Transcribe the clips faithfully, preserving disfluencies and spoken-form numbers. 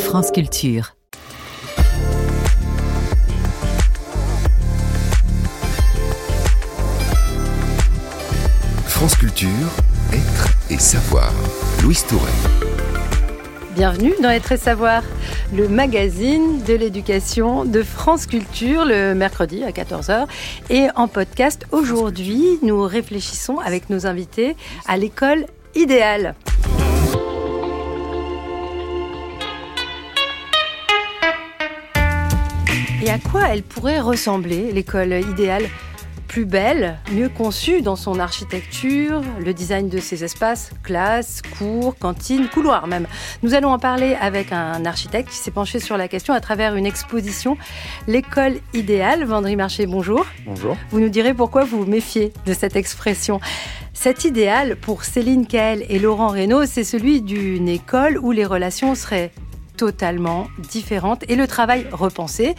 France Culture. France Culture, Être et Savoir. Louise Touret. Bienvenue dans Être et Savoir, le magazine de l'éducation de France Culture, le mercredi à quatorze heures. Et en podcast, aujourd'hui, nous réfléchissons avec nos invités à l'école idéale. Et à quoi elle pourrait ressembler, l'école idéale ? Plus belle, mieux conçue dans son architecture, le design de ses espaces, classes, cours, cantines, couloirs même. Nous allons en parler avec un architecte qui s'est penché sur la question à travers une exposition, l'école idéale. Vendry Marché, bonjour. Bonjour. Vous nous direz pourquoi vous vous méfiez de cette expression. Cet idéal, pour Céline Kael et Laurent Reynaud, c'est celui d'une école où les relations seraient totalement différente et le travail repensé,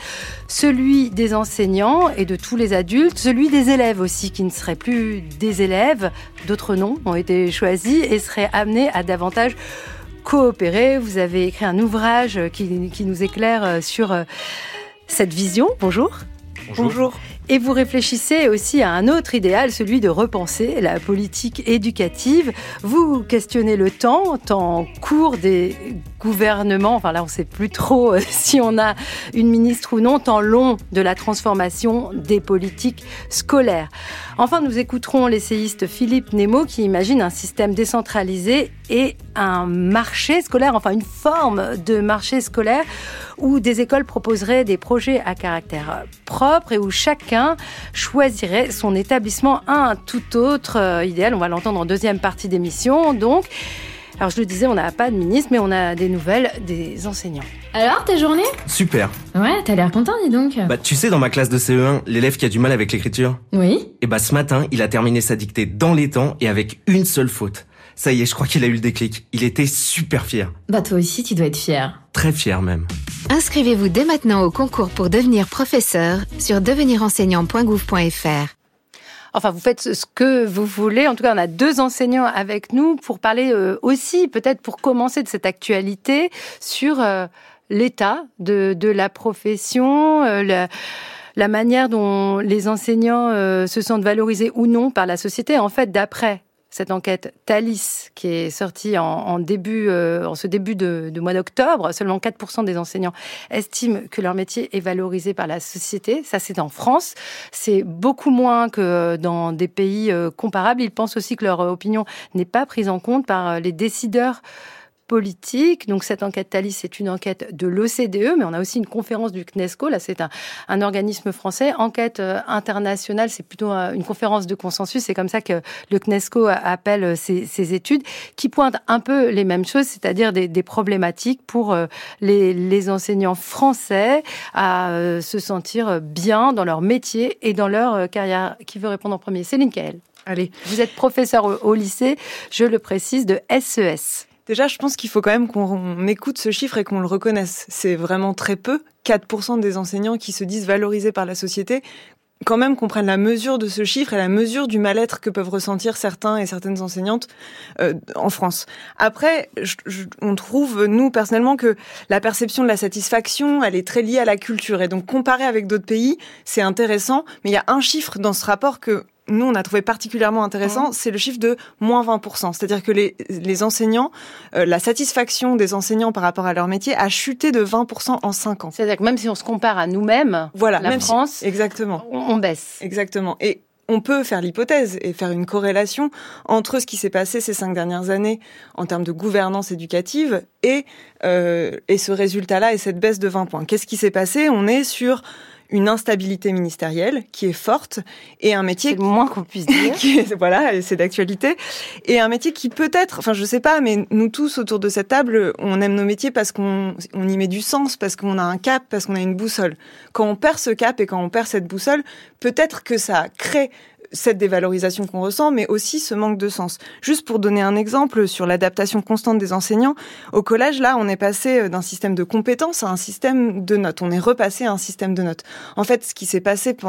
celui des enseignants et de tous les adultes, celui des élèves aussi qui ne seraient plus des élèves, d'autres noms ont été choisis et seraient amenés à davantage coopérer. Vous avez écrit un ouvrage qui, qui nous éclaire sur cette vision. Bonjour. Bonjour. Bonjour. Et vous réfléchissez aussi à un autre idéal, celui de repenser la politique éducative. Vous questionnez le temps, temps court des gouvernements, enfin là on ne sait plus trop si on a une ministre ou non, temps long de la transformation des politiques scolaires. Enfin, nous écouterons l'essayiste Philippe Nemo qui imagine un système décentralisé et un marché scolaire, enfin une forme de marché scolaire où des écoles proposeraient des projets à caractère propre et où chacun choisirait son établissement un tout autre euh, idéal. On va l'entendre en deuxième partie d'émission. Donc, alors je le disais, on n'a pas de ministre, mais on a des nouvelles des enseignants. Alors, ta journée ? Super. Ouais, t'as l'air content, dis donc. Bah, tu sais, dans ma classe de C E un, l'élève qui a du mal avec l'écriture. Oui. Et bah, ce matin, il a terminé sa dictée dans les temps et avec une seule faute. Ça y est, je crois qu'il a eu le déclic. Il était super fier. Bah, toi aussi, tu dois être fier. Très fier même. Inscrivez-vous dès maintenant au concours pour devenir professeur sur devenir enseignant point gouv point f r. Enfin, vous faites ce que vous voulez. En tout cas, on a deux enseignants avec nous pour parler euh, aussi, peut-être pour commencer de cette actualité, sur euh, l'état de, de la profession, euh, la, la manière dont les enseignants euh, se sentent valorisés ou non par la société. En fait, d'après cette enquête Thalys qui est sortie en, en début, euh, en ce début de, de mois d'octobre, seulement quatre pour cent des enseignants estiment que leur métier est valorisé par la société. Ça, c'est en France. C'est beaucoup moins que dans des pays euh, comparables. Ils pensent aussi que leur opinion n'est pas prise en compte par les décideurs politique. Donc cette enquête Thalys, c'est une enquête de l'O C D E, mais on a aussi une conférence du CNESCO. Là, c'est un, un organisme français. Enquête euh, internationale, c'est plutôt euh, une conférence de consensus. C'est comme ça que le CNESCO appelle euh, ces, ces études, qui pointent un peu les mêmes choses, c'est-à-dire des, des problématiques pour euh, les, les enseignants français à euh, se sentir bien dans leur métier et dans leur euh, carrière. Qui veut répondre en premier ? Céline Kael. Allez. Vous êtes professeur au, au lycée, je le précise, de S E S. Déjà, je pense qu'il faut quand même qu'on écoute ce chiffre et qu'on le reconnaisse. C'est vraiment très peu. quatre pour cent des enseignants qui se disent valorisés par la société, quand même qu'on prenne la mesure de ce chiffre et la mesure du mal-être que peuvent ressentir certains et certaines enseignantes euh, en France. Après, je, je, on trouve, nous, personnellement, que la perception de la satisfaction, elle est très liée à la culture. Et donc, comparé avec d'autres pays, c'est intéressant. Mais il y a un chiffre dans ce rapport que nous, on a trouvé particulièrement intéressant, mmh. c'est le chiffre de moins vingt pour cent. C'est-à-dire que les, les enseignants, euh, la satisfaction des enseignants par rapport à leur métier a chuté de vingt pour cent en cinq ans. C'est-à-dire que même si on se compare à nous-mêmes, voilà, la même France, si, exactement. On, on baisse. Exactement. Et on peut faire l'hypothèse et faire une corrélation entre ce qui s'est passé ces cinq dernières années en termes de gouvernance éducative et, euh, et ce résultat-là et cette baisse de vingt points. Qu'est-ce qui s'est passé ? On est sur une instabilité ministérielle qui est forte et un métier... C'est le moins qu'on puisse dire. qui est, voilà, c'est d'actualité. Et un métier qui peut-être, enfin je sais pas, mais nous tous autour de cette table, on aime nos métiers parce qu'on on y met du sens, parce qu'on a un cap, parce qu'on a une boussole. Quand on perd ce cap et quand on perd cette boussole, peut-être que ça crée cette dévalorisation qu'on ressent, mais aussi ce manque de sens. Juste pour donner un exemple sur l'adaptation constante des enseignants, au collège, là, on est passé d'un système de compétences à un système de notes. On est repassé à un système de notes. En fait, ce qui s'est passé pendant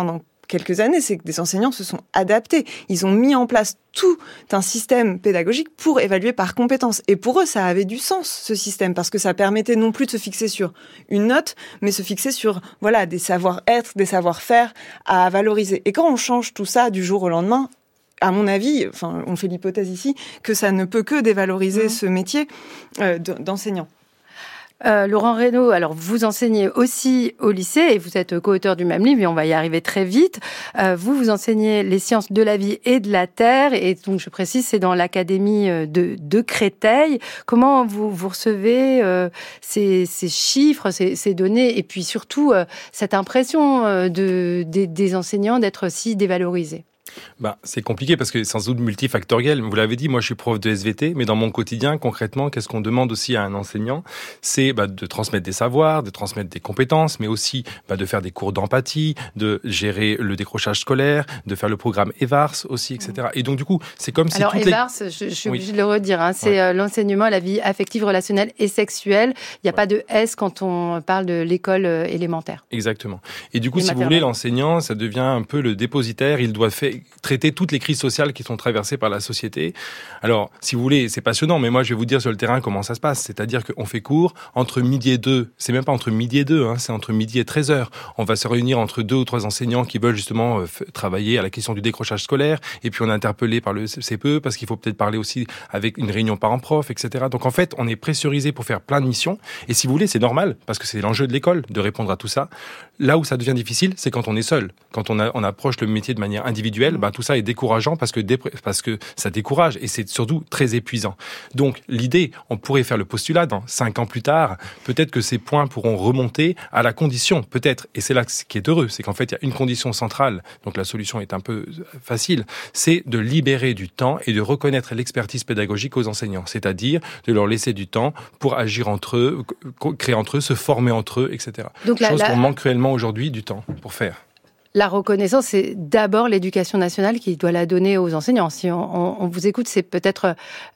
quelques années, c'est que des enseignants se sont adaptés. Ils ont mis en place tout un système pédagogique pour évaluer par compétences. Et pour eux, ça avait du sens, ce système, parce que ça permettait non plus de se fixer sur une note, mais se fixer sur, voilà, des savoir-être, des savoir-faire à valoriser. Et quand on change tout ça du jour au lendemain, à mon avis, enfin, on fait l'hypothèse ici, que ça ne peut que dévaloriser mmh. ce métier euh, d'enseignant. Euh, Laurent Reynaud, alors vous enseignez aussi au lycée et vous êtes co-auteur du même livre et on va y arriver très vite. Euh, vous, vous enseignez les sciences de la vie et de la terre et donc je précise, c'est dans l'académie de, de Créteil. Comment vous, vous recevez euh, ces, ces chiffres, ces, ces données et puis surtout euh, cette impression euh, de, des, des enseignants d'être si dévalorisés? Bah, c'est compliqué parce que c'est sans doute multifactoriel. Vous l'avez dit, moi je suis prof de S V T, mais dans mon quotidien, concrètement, qu'est-ce qu'on demande aussi à un enseignant ? C'est bah, de transmettre des savoirs, de transmettre des compétences, mais aussi bah, de faire des cours d'empathie, de gérer le décrochage scolaire, de faire le programme EVARS aussi, et cetera. Et donc du coup, c'est comme si Alors toutes EVARS, les... je, je suis oui. obligée de le redire, hein, c'est ouais. l'enseignement à la vie affective, relationnelle et sexuelle. Il n'y a ouais. pas de S quand on parle de l'école élémentaire. Exactement. Et du coup, et si vous voulez, l'enseignant, ça devient un peu le dépositaire. Il doit faire, traiter toutes les crises sociales qui sont traversées par la société. Alors, si vous voulez, c'est passionnant, mais moi, je vais vous dire sur le terrain comment ça se passe. C'est-à-dire qu'on fait cours entre midi et deux. C'est même pas entre midi et deux, hein, c'est entre midi et treize heures. On va se réunir entre deux ou trois enseignants qui veulent justement euh, f- travailler à la question du décrochage scolaire. Et puis, on est interpellé par le C P E parce qu'il faut peut-être parler aussi avec une réunion parents-prof, et cetera. Donc, en fait, on est pressurisé pour faire plein de missions. Et si vous voulez, c'est normal parce que c'est l'enjeu de l'école de répondre à tout ça. Là où ça devient difficile, c'est quand on est seul. Quand on, a, on approche le métier de manière individuelle, ben, tout ça est décourageant parce que, dépr- parce que ça décourage et c'est surtout très épuisant. Donc, l'idée, on pourrait faire le postulat dans cinq ans plus tard, peut-être que ces points pourront remonter à la condition, peut-être, et c'est là ce qui est heureux, c'est qu'en fait, il y a une condition centrale, donc la solution est un peu facile, c'est de libérer du temps et de reconnaître l'expertise pédagogique aux enseignants, c'est-à-dire de leur laisser du temps pour agir entre eux, créer entre eux, se former entre eux, et cetera. Donc, la, Chose la... qu'on manque cruellement aujourd'hui du temps pour faire. La reconnaissance, c'est d'abord l'éducation nationale qui doit la donner aux enseignants. Si on, on, on vous écoute, c'est peut-être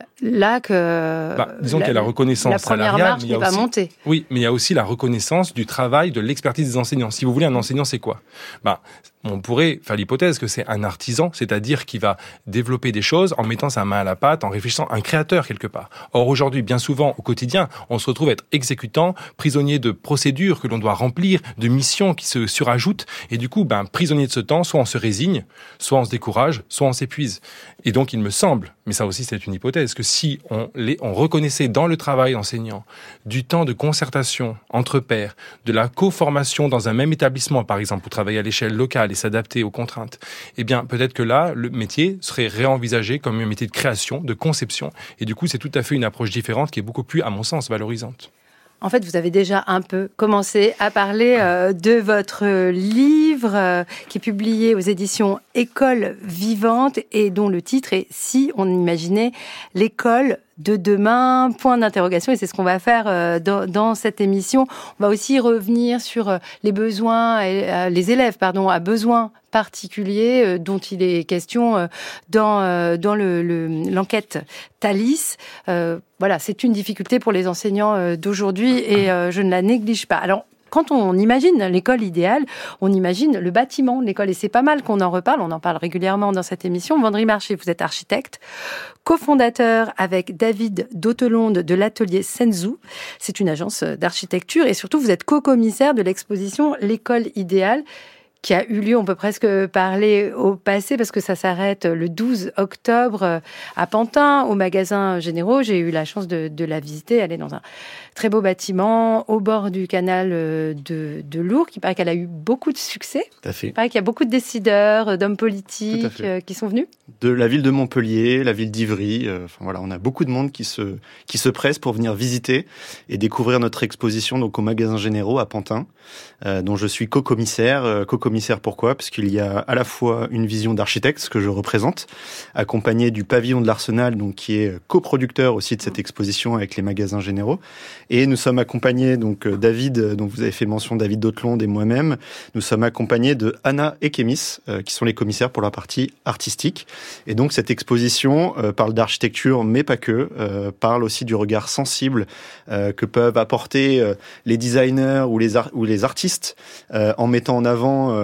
là que bah, disons la, qu'il y a la reconnaissance la première salariale, marche mais il y a qui va aussi, monter. Oui, mais il y a aussi la reconnaissance du travail, de l'expertise des enseignants. Si vous voulez, un enseignant, c'est quoi ? Bah, on pourrait faire l'hypothèse que c'est un artisan, c'est-à-dire qui va développer des choses en mettant sa main à la pâte, en réfléchissant, un créateur quelque part. Or aujourd'hui, bien souvent, au quotidien, on se retrouve à être exécutant, prisonnier de procédures que l'on doit remplir, de missions qui se surajoutent, et du coup, ben, prisonnier de ce temps, soit on se résigne, soit on se décourage, soit on s'épuise. Et donc, il me semble, mais ça aussi c'est une hypothèse, que si on, les, on reconnaissait dans le travail d'enseignant du temps de concertation entre pairs, de la co-formation dans un même établissement, par exemple, pour travailler à l'échelle locale et s'adapter aux contraintes, eh bien, peut-être que là, le métier serait réenvisagé comme un métier de création, de conception. Et du coup, c'est tout à fait une approche différente qui est beaucoup plus, à mon sens, valorisante. En fait, vous avez déjà un peu commencé à parler euh, de votre livre euh, qui est publié aux éditions École vivante et dont le titre est « Si on imaginait l'école de demain ?» point d'interrogation. Et c'est ce qu'on va faire euh, dans, dans cette émission. On va aussi revenir sur euh, les besoins, euh, les élèves, pardon, à besoins particuliers euh, dont il est question euh, dans, euh, dans le, le, l'enquête Thalys. Euh, voilà, c'est une difficulté pour les enseignants euh, d'aujourd'hui et euh, je ne la néglige pas. Alors, quand on imagine l'école idéale, on imagine le bâtiment de l'école. Et c'est pas mal qu'on en reparle, on en parle régulièrement dans cette émission. Vendry Marché, vous êtes architecte, cofondateur avec David Dautelonde de l'atelier Senzu. C'est une agence d'architecture et surtout vous êtes co-commissaire de l'exposition L'école idéale, qui a eu lieu, on peut presque parler au passé, parce que ça s'arrête le douze octobre à Pantin, au magasin Généraux. J'ai eu la chance de, de la visiter. Elle est dans un très beau bâtiment, au bord du canal de, de Lourdes, qui paraît qu'elle a eu beaucoup de succès. Tout à fait. Il paraît qu'il y a beaucoup de décideurs, d'hommes politiques qui sont venus. De la ville de Montpellier, la ville d'Ivry. Euh, enfin, voilà, on a beaucoup de monde qui se, qui se presse pour venir visiter et découvrir notre exposition donc, au magasin Généraux à Pantin, euh, dont je suis co-commissaire. Euh, co-commissaire pourquoi ? Parce qu'il y a à la fois une vision d'architecte, ce que je représente, accompagné du pavillon de l'Arsenal, donc qui est coproducteur aussi de cette exposition avec les magasins Généraux. Et nous sommes accompagnés, donc David, dont vous avez fait mention, David Dautelonde et moi-même, nous sommes accompagnés de Anna et Kémis, euh, qui sont les commissaires pour la partie artistique. Et donc cette exposition euh, parle d'architecture, mais pas que, euh, parle aussi du regard sensible euh, que peuvent apporter euh, les designers ou les, ar- ou les artistes euh, en mettant en avant euh,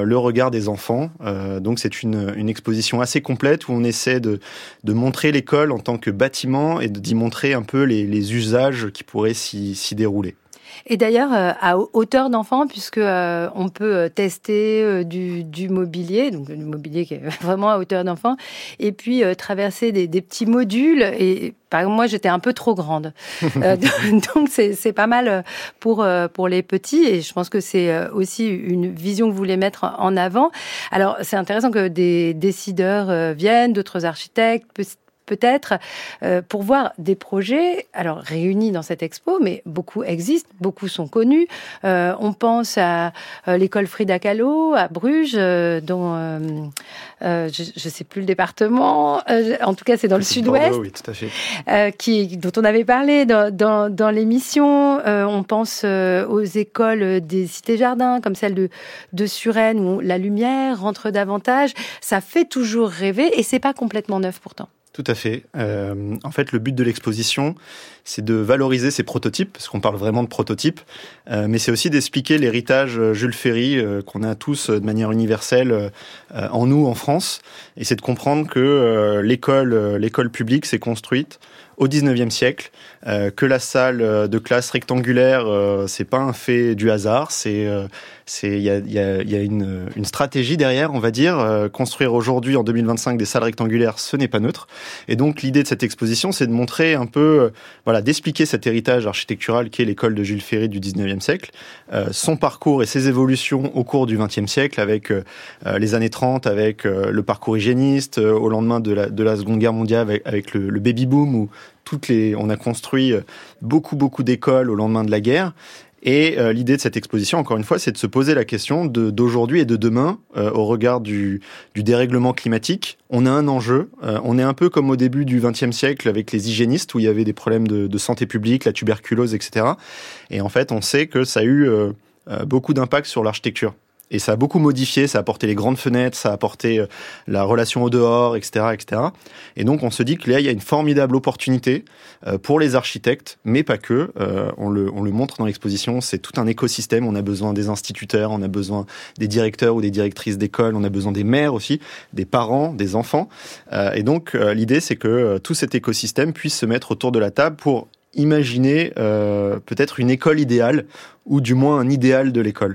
euh, le regard des enfants. Euh, donc c'est une, une exposition assez complète où on essaie de, de montrer l'école en tant que bâtiment et d'y montrer un peu les, les usages qui pourraient s'y, s'y dérouler. Et d'ailleurs, euh, à hauteur d'enfant, puisque euh, on peut tester euh, du, du mobilier, donc du mobilier qui est vraiment à hauteur d'enfant, et puis euh, traverser des, des petits modules. Et par exemple, moi, j'étais un peu trop grande, euh, donc c'est, c'est pas mal pour euh, pour les petits. Et je pense que c'est aussi une vision que vous voulez mettre en avant. Alors, c'est intéressant que des décideurs euh, viennent, d'autres architectes, peut-être, euh, pour voir des projets, alors réunis dans cette expo, mais beaucoup existent, beaucoup sont connus. Euh, on pense à euh, l'école Frida Kahlo, à Bruges, euh, dont euh, euh, je ne sais plus le département, euh, en tout cas c'est dans le sud-ouest, Bordeaux, oui, tout à fait. Euh, qui, dont on avait parlé dans, dans, dans l'émission. Euh, on pense euh, aux écoles des cités-jardins, comme celle de, de Suresnes, où la lumière rentre davantage. Ça fait toujours rêver, et c'est pas complètement neuf pourtant. Tout à fait. Euh, en fait, le but de l'exposition, c'est de valoriser ces prototypes, parce qu'on parle vraiment de prototypes, euh, mais c'est aussi d'expliquer l'héritage Jules Ferry euh, qu'on a tous de manière universelle euh, en nous, en France. Et c'est de comprendre que euh, l'école, euh, l'école publique s'est construite au dix-neuvième siècle, euh, que la salle de classe rectangulaire, euh, c'est pas un fait du hasard, c'est euh, c'est il y a il y a il y a une une stratégie derrière, on va dire. Euh, construire aujourd'hui en deux mille vingt-cinq des salles rectangulaires, ce n'est pas neutre. Et donc l'idée de cette exposition, c'est de montrer un peu, euh, voilà, d'expliquer cet héritage architectural qui est l'école de Jules Ferry du dix-neuvième siècle, euh, son parcours et ses évolutions au cours du vingtième siècle, avec euh, les années trente, avec euh, le parcours hygiéniste, euh, au lendemain de la de la Seconde Guerre mondiale, avec, avec le, le baby boom, où toutes les, on a construit beaucoup, beaucoup d'écoles au lendemain de la guerre. Et euh, l'idée de cette exposition, encore une fois, c'est de se poser la question de, d'aujourd'hui et de demain, euh, au regard du, du dérèglement climatique. On a un enjeu. Euh, on est un peu comme au début du vingtième siècle avec les hygiénistes, où il y avait des problèmes de, de santé publique, la tuberculose, et cetera. Et en fait, on sait que ça a eu euh, beaucoup d'impact sur l'architecture. Et ça a beaucoup modifié, ça a apporté les grandes fenêtres, ça a apporté la relation au dehors, et cetera, et cetera. Et donc, on se dit que là, il y a une formidable opportunité pour les architectes, mais pas que. Euh, on le, on le montre dans l'exposition, c'est tout un écosystème. On a besoin des instituteurs, on a besoin des directeurs ou des directrices d'école, on a besoin des mères aussi, des parents, des enfants. Euh, et donc, euh, l'idée, c'est que euh, tout cet écosystème puisse se mettre autour de la table pour imaginer euh, peut-être une école idéale, ou du moins un idéal de l'école.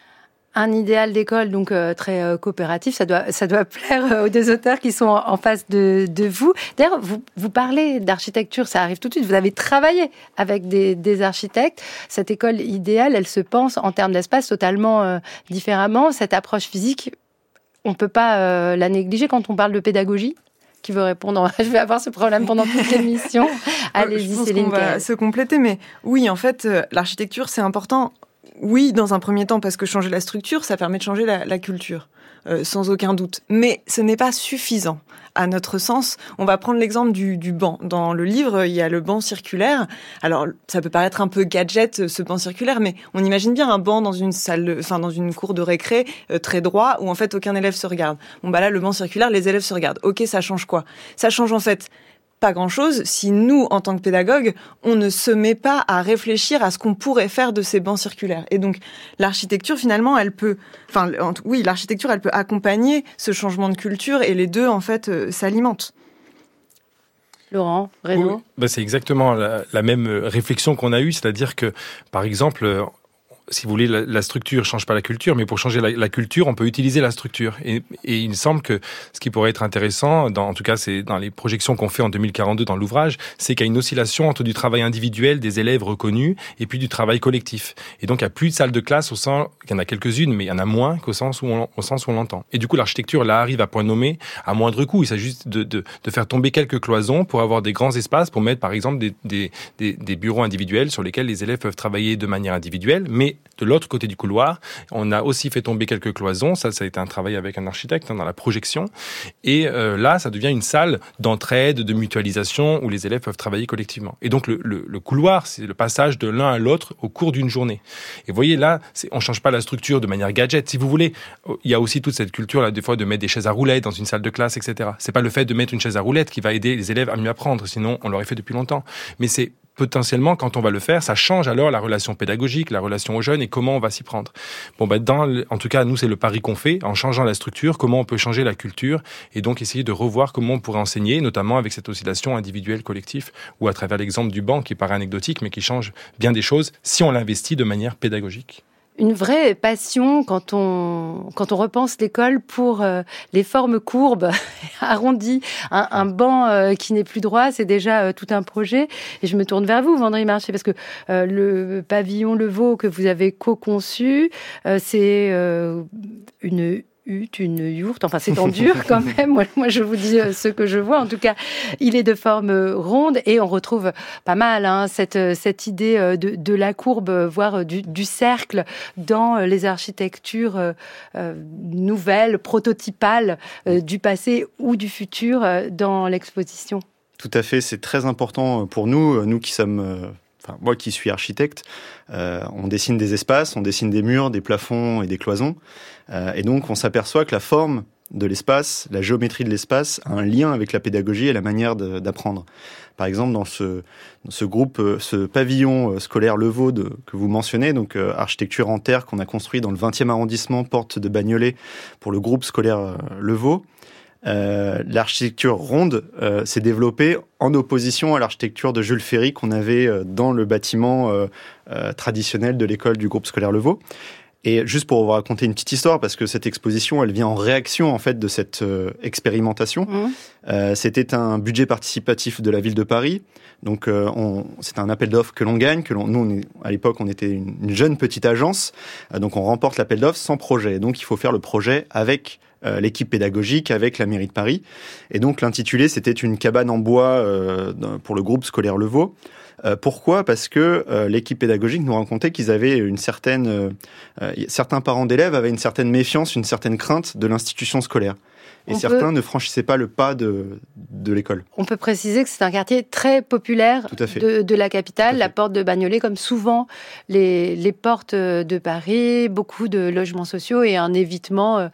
Un idéal d'école donc euh, très euh, coopératif, ça doit ça doit plaire euh, aux deux auteurs qui sont en, en face de, de vous. D'ailleurs, vous vous parlez d'architecture, ça arrive tout de suite. Vous avez travaillé avec des, des architectes. Cette école idéale, elle se pense en termes d'espace totalement euh, différemment. Cette approche physique, on peut pas euh, la négliger quand on parle de pédagogie. Qui veut répondre? Je vais avoir ce problème pendant toute l'émission. Allez-y, Je pense Céline. qu'on va se compléter, mais oui, en fait, euh, l'architecture, c'est important. Oui, dans un premier temps, parce que changer la structure, ça permet de changer la, la culture, euh, sans aucun doute. Mais ce n'est pas suffisant. À notre sens, on va prendre l'exemple du, du banc. Dans le livre, il y a le banc circulaire. Alors, ça peut paraître un peu gadget, ce banc circulaire, mais on imagine bien un banc dans une salle, de, enfin dans une cour de récré euh, très droit, où en fait aucun élève se regarde. Bon bah là, le banc circulaire, les élèves se regardent. Ok, ça change quoi? Ça change en fait pas grand-chose si nous, en tant que pédagogues, on ne se met pas à réfléchir à ce qu'on pourrait faire de ces bancs circulaires. Et donc, l'architecture, finalement, elle peut... Enfin, oui, l'architecture, elle peut accompagner ce changement de culture et les deux, en fait, euh, s'alimentent. Laurent, Renaud. Oui, bah c'est exactement la, la même réflexion qu'on a eue, c'est-à-dire que, par exemple... si vous voulez, la, la structure change pas la culture, mais pour changer la, la culture, on peut utiliser la structure. Et, et il me semble que ce qui pourrait être intéressant, dans, en tout cas, c'est dans les projections qu'on fait en deux mille quarante-deux dans l'ouvrage, c'est qu'il y a une oscillation entre du travail individuel des élèves reconnus et puis du travail collectif. Et donc, il n'y a plus de salles de classe au sens, il y en a quelques-unes, mais il y en a moins qu'au sens où on, au sens où on l'entend. Et du coup, l'architecture, là, arrive à point nommé, à moindre coût. Il s'agit juste de, de, de faire tomber quelques cloisons pour avoir des grands espaces, pour mettre, par exemple, des, des, des, des bureaux individuels sur lesquels les élèves peuvent travailler de manière individuelle, mais de l'autre côté du couloir, on a aussi fait tomber quelques cloisons. Ça, ça a été un travail avec un architecte hein, dans la projection. Et euh, là, ça devient une salle d'entraide, de mutualisation, où les élèves peuvent travailler collectivement. Et donc, le, le, le couloir, c'est le passage de l'un à l'autre au cours d'une journée. Et vous voyez, là, c'est, on ne change pas la structure de manière gadget. Si vous voulez, il y a aussi toute cette culture, là, des fois, de mettre des chaises à roulettes dans une salle de classe, et cetera. C'est pas le fait de mettre une chaise à roulettes qui va aider les élèves à mieux apprendre. Sinon, on l'aurait fait depuis longtemps. Mais c'est potentiellement, quand on va le faire, ça change alors la relation pédagogique, la relation aux jeunes et comment on va s'y prendre. Bon, ben, dans, en tout cas, nous, c'est le pari qu'on fait, en changeant la structure, comment on peut changer la culture et donc essayer de revoir comment on pourrait enseigner, notamment avec cette oscillation individuelle collective ou à travers l'exemple du banc qui paraît anecdotique, mais qui change bien des choses si on l'investit de manière pédagogique. Une vraie passion quand on, quand on repense l'école pour euh, les formes courbes, arrondies, un, un banc euh, qui n'est plus droit, c'est déjà euh, tout un projet. Et je me tourne vers vous, Vendry Marché, parce que euh, le pavillon Le Vau que vous avez co-conçu, euh, c'est euh, une hutte, une yourte, enfin c'est en dur quand même, moi, moi je vous dis ce que je vois, en tout cas il est de forme ronde et on retrouve pas mal hein, cette, cette idée de, de la courbe, voire du, du cercle dans les architectures euh, nouvelles, prototypales euh, du passé ou du futur euh, dans l'exposition. Tout à fait, c'est très important pour nous, nous qui sommes... Euh... Enfin, moi qui suis architecte, euh, on dessine des espaces, on dessine des murs, des plafonds et des cloisons. Euh, et donc, on s'aperçoit que la forme de l'espace, la géométrie de l'espace a un lien avec la pédagogie et la manière de, d'apprendre. Par exemple, dans ce, dans ce groupe, ce pavillon scolaire Le Vau de, que vous mentionnez, donc euh, architecture en terre qu'on a construit dans le vingtième arrondissement, porte de Bagnolet, pour le groupe scolaire euh, Le Vau. Euh, l'architecture ronde euh, s'est développée en opposition à l'architecture de Jules Ferry qu'on avait euh, dans le bâtiment euh, euh, traditionnel de l'école du groupe scolaire Le Vau. Et juste pour vous raconter une petite histoire, parce que cette exposition, elle vient en réaction en fait de cette euh, expérimentation. Mmh. Euh, c'était un budget participatif de la ville de Paris. Donc, euh, on, c'est un appel d'offres que l'on gagne. Que l'on, nous, on est, à l'époque, on était une, une jeune petite agence. Euh, donc, on remporte l'appel d'offres sans projet. Donc, il faut faire le projet avec euh, l'équipe pédagogique, avec la mairie de Paris. Et donc, l'intitulé, c'était une cabane en bois euh, pour le groupe scolaire Le Vau. Euh, pourquoi ? Parce que euh, l'équipe pédagogique nous racontait qu'ils avaient une certaine... Euh, euh, certains parents d'élèves avaient une certaine méfiance, une certaine crainte de l'institution scolaire. Et on certains peut... ne franchissaient pas le pas de, de l'école. On peut préciser que c'est un quartier très populaire de, de la capitale, la porte de Bagnolet, comme souvent les, les portes de Paris, beaucoup de logements sociaux et un évitement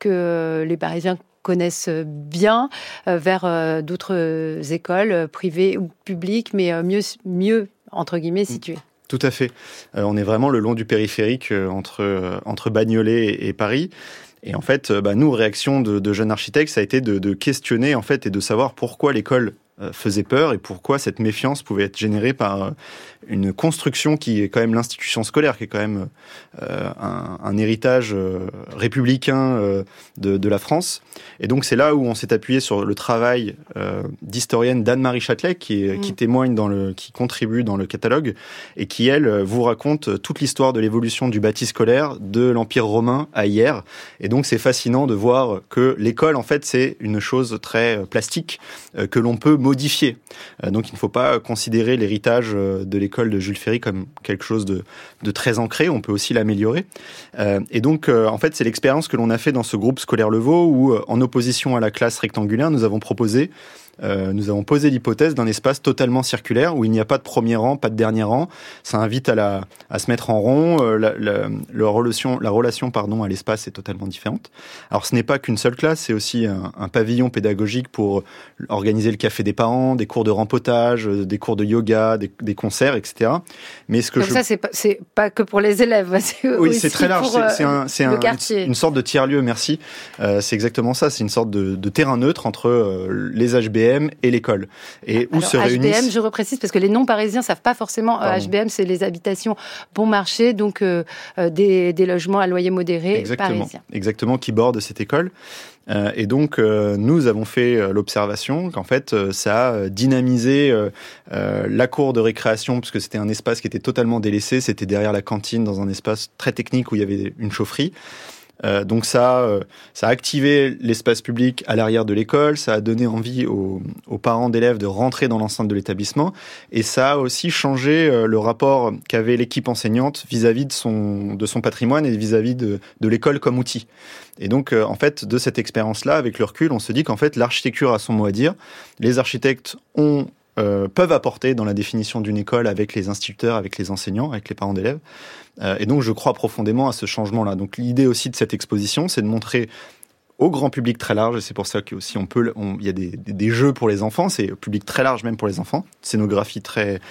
que les Parisiens connaissent bien euh, vers euh, d'autres écoles euh, privées ou publiques, mais euh, mieux, mieux, entre guillemets, situées. Tout à fait. Euh, on est vraiment le long du périphérique euh, entre, euh, entre Bagnolet et, et Paris. Et en fait, bah, nous, réaction de, de jeunes architectes, ça a été de, de questionner en fait, et de savoir pourquoi l'école euh, faisait peur et pourquoi cette méfiance pouvait être générée par euh, une construction qui est quand même l'institution scolaire, qui est quand même euh, un, un héritage euh, républicain euh, de, de la France. Et donc, c'est là où on s'est appuyé sur le travail euh, d'historienne d'Anne-Marie Châtelet, qui, mmh. qui témoigne, dans le, qui contribue dans le catalogue, et qui, elle, vous raconte toute l'histoire de l'évolution du bâti scolaire de l'Empire romain à hier. Et donc, c'est fascinant de voir que l'école, en fait, c'est une chose très plastique euh, que l'on peut modifier. Euh, donc, il ne faut pas considérer l'héritage de l'école de Jules Ferry comme quelque chose de, de très ancré. On peut aussi l'améliorer. Euh, et donc, euh, en fait, c'est l'expérience que l'on a fait dans ce groupe scolaire Le Vau où, en opposition à la classe rectangulaire, nous avons proposé Euh, nous avons posé l'hypothèse d'un espace totalement circulaire où il n'y a pas de premier rang, pas de dernier rang. Ça invite à, la, à se mettre en rond. Euh, la, la, la relation, la relation pardon, à l'espace est totalement différente. Alors, ce n'est pas qu'une seule classe, c'est aussi un, un pavillon pédagogique pour organiser le café des parents, des cours de rempotage, des cours de yoga, des, des concerts, et cetera. Mais ce que Donc je... ça, c'est pas, c'est pas que pour les élèves. C'est oui, aussi c'est très large. Pour, c'est, c'est, un, c'est le un, quartier. Une sorte de tiers-lieu, merci. Euh, c'est exactement ça. C'est une sorte de, de terrain neutre entre euh, les H B M et l'école. Et où Alors, se réunissent... H B M, je reprécise, parce que les non-parisiens ne savent pas forcément. Pardon. H B M, c'est les habitations bon marché, donc euh, des, des logements à loyer modéré Exactement. parisiens. Exactement, qui bordent cette école. Euh, et donc, euh, nous avons fait euh, l'observation qu'en fait, euh, ça a dynamisé euh, euh, la cour de récréation, parce que c'était un espace qui était totalement délaissé. C'était derrière la cantine, dans un espace très technique où il y avait une chaufferie. Euh, donc ça, euh, ça a activé l'espace public à l'arrière de l'école, ça a donné envie aux, aux parents d'élèves de rentrer dans l'enceinte de l'établissement, et ça a aussi changé euh, le rapport qu'avait l'équipe enseignante vis-à-vis de son, de son patrimoine et vis-à-vis de, de l'école comme outil. Et donc, euh, en fait, de cette expérience-là, avec le recul, on se dit qu'en fait, l'architecture a son mot à dire. Les architectes ont Euh, peuvent apporter dans la définition d'une école avec les instituteurs, avec les enseignants, avec les parents d'élèves. Euh, et donc, je crois profondément à ce changement-là. Donc, l'idée aussi de cette exposition, c'est de montrer au grand public très large, et c'est pour ça qu'aussi on peut, on, il y a des, des, des jeux pour les enfants, c'est un public très large même pour les enfants, scénographie très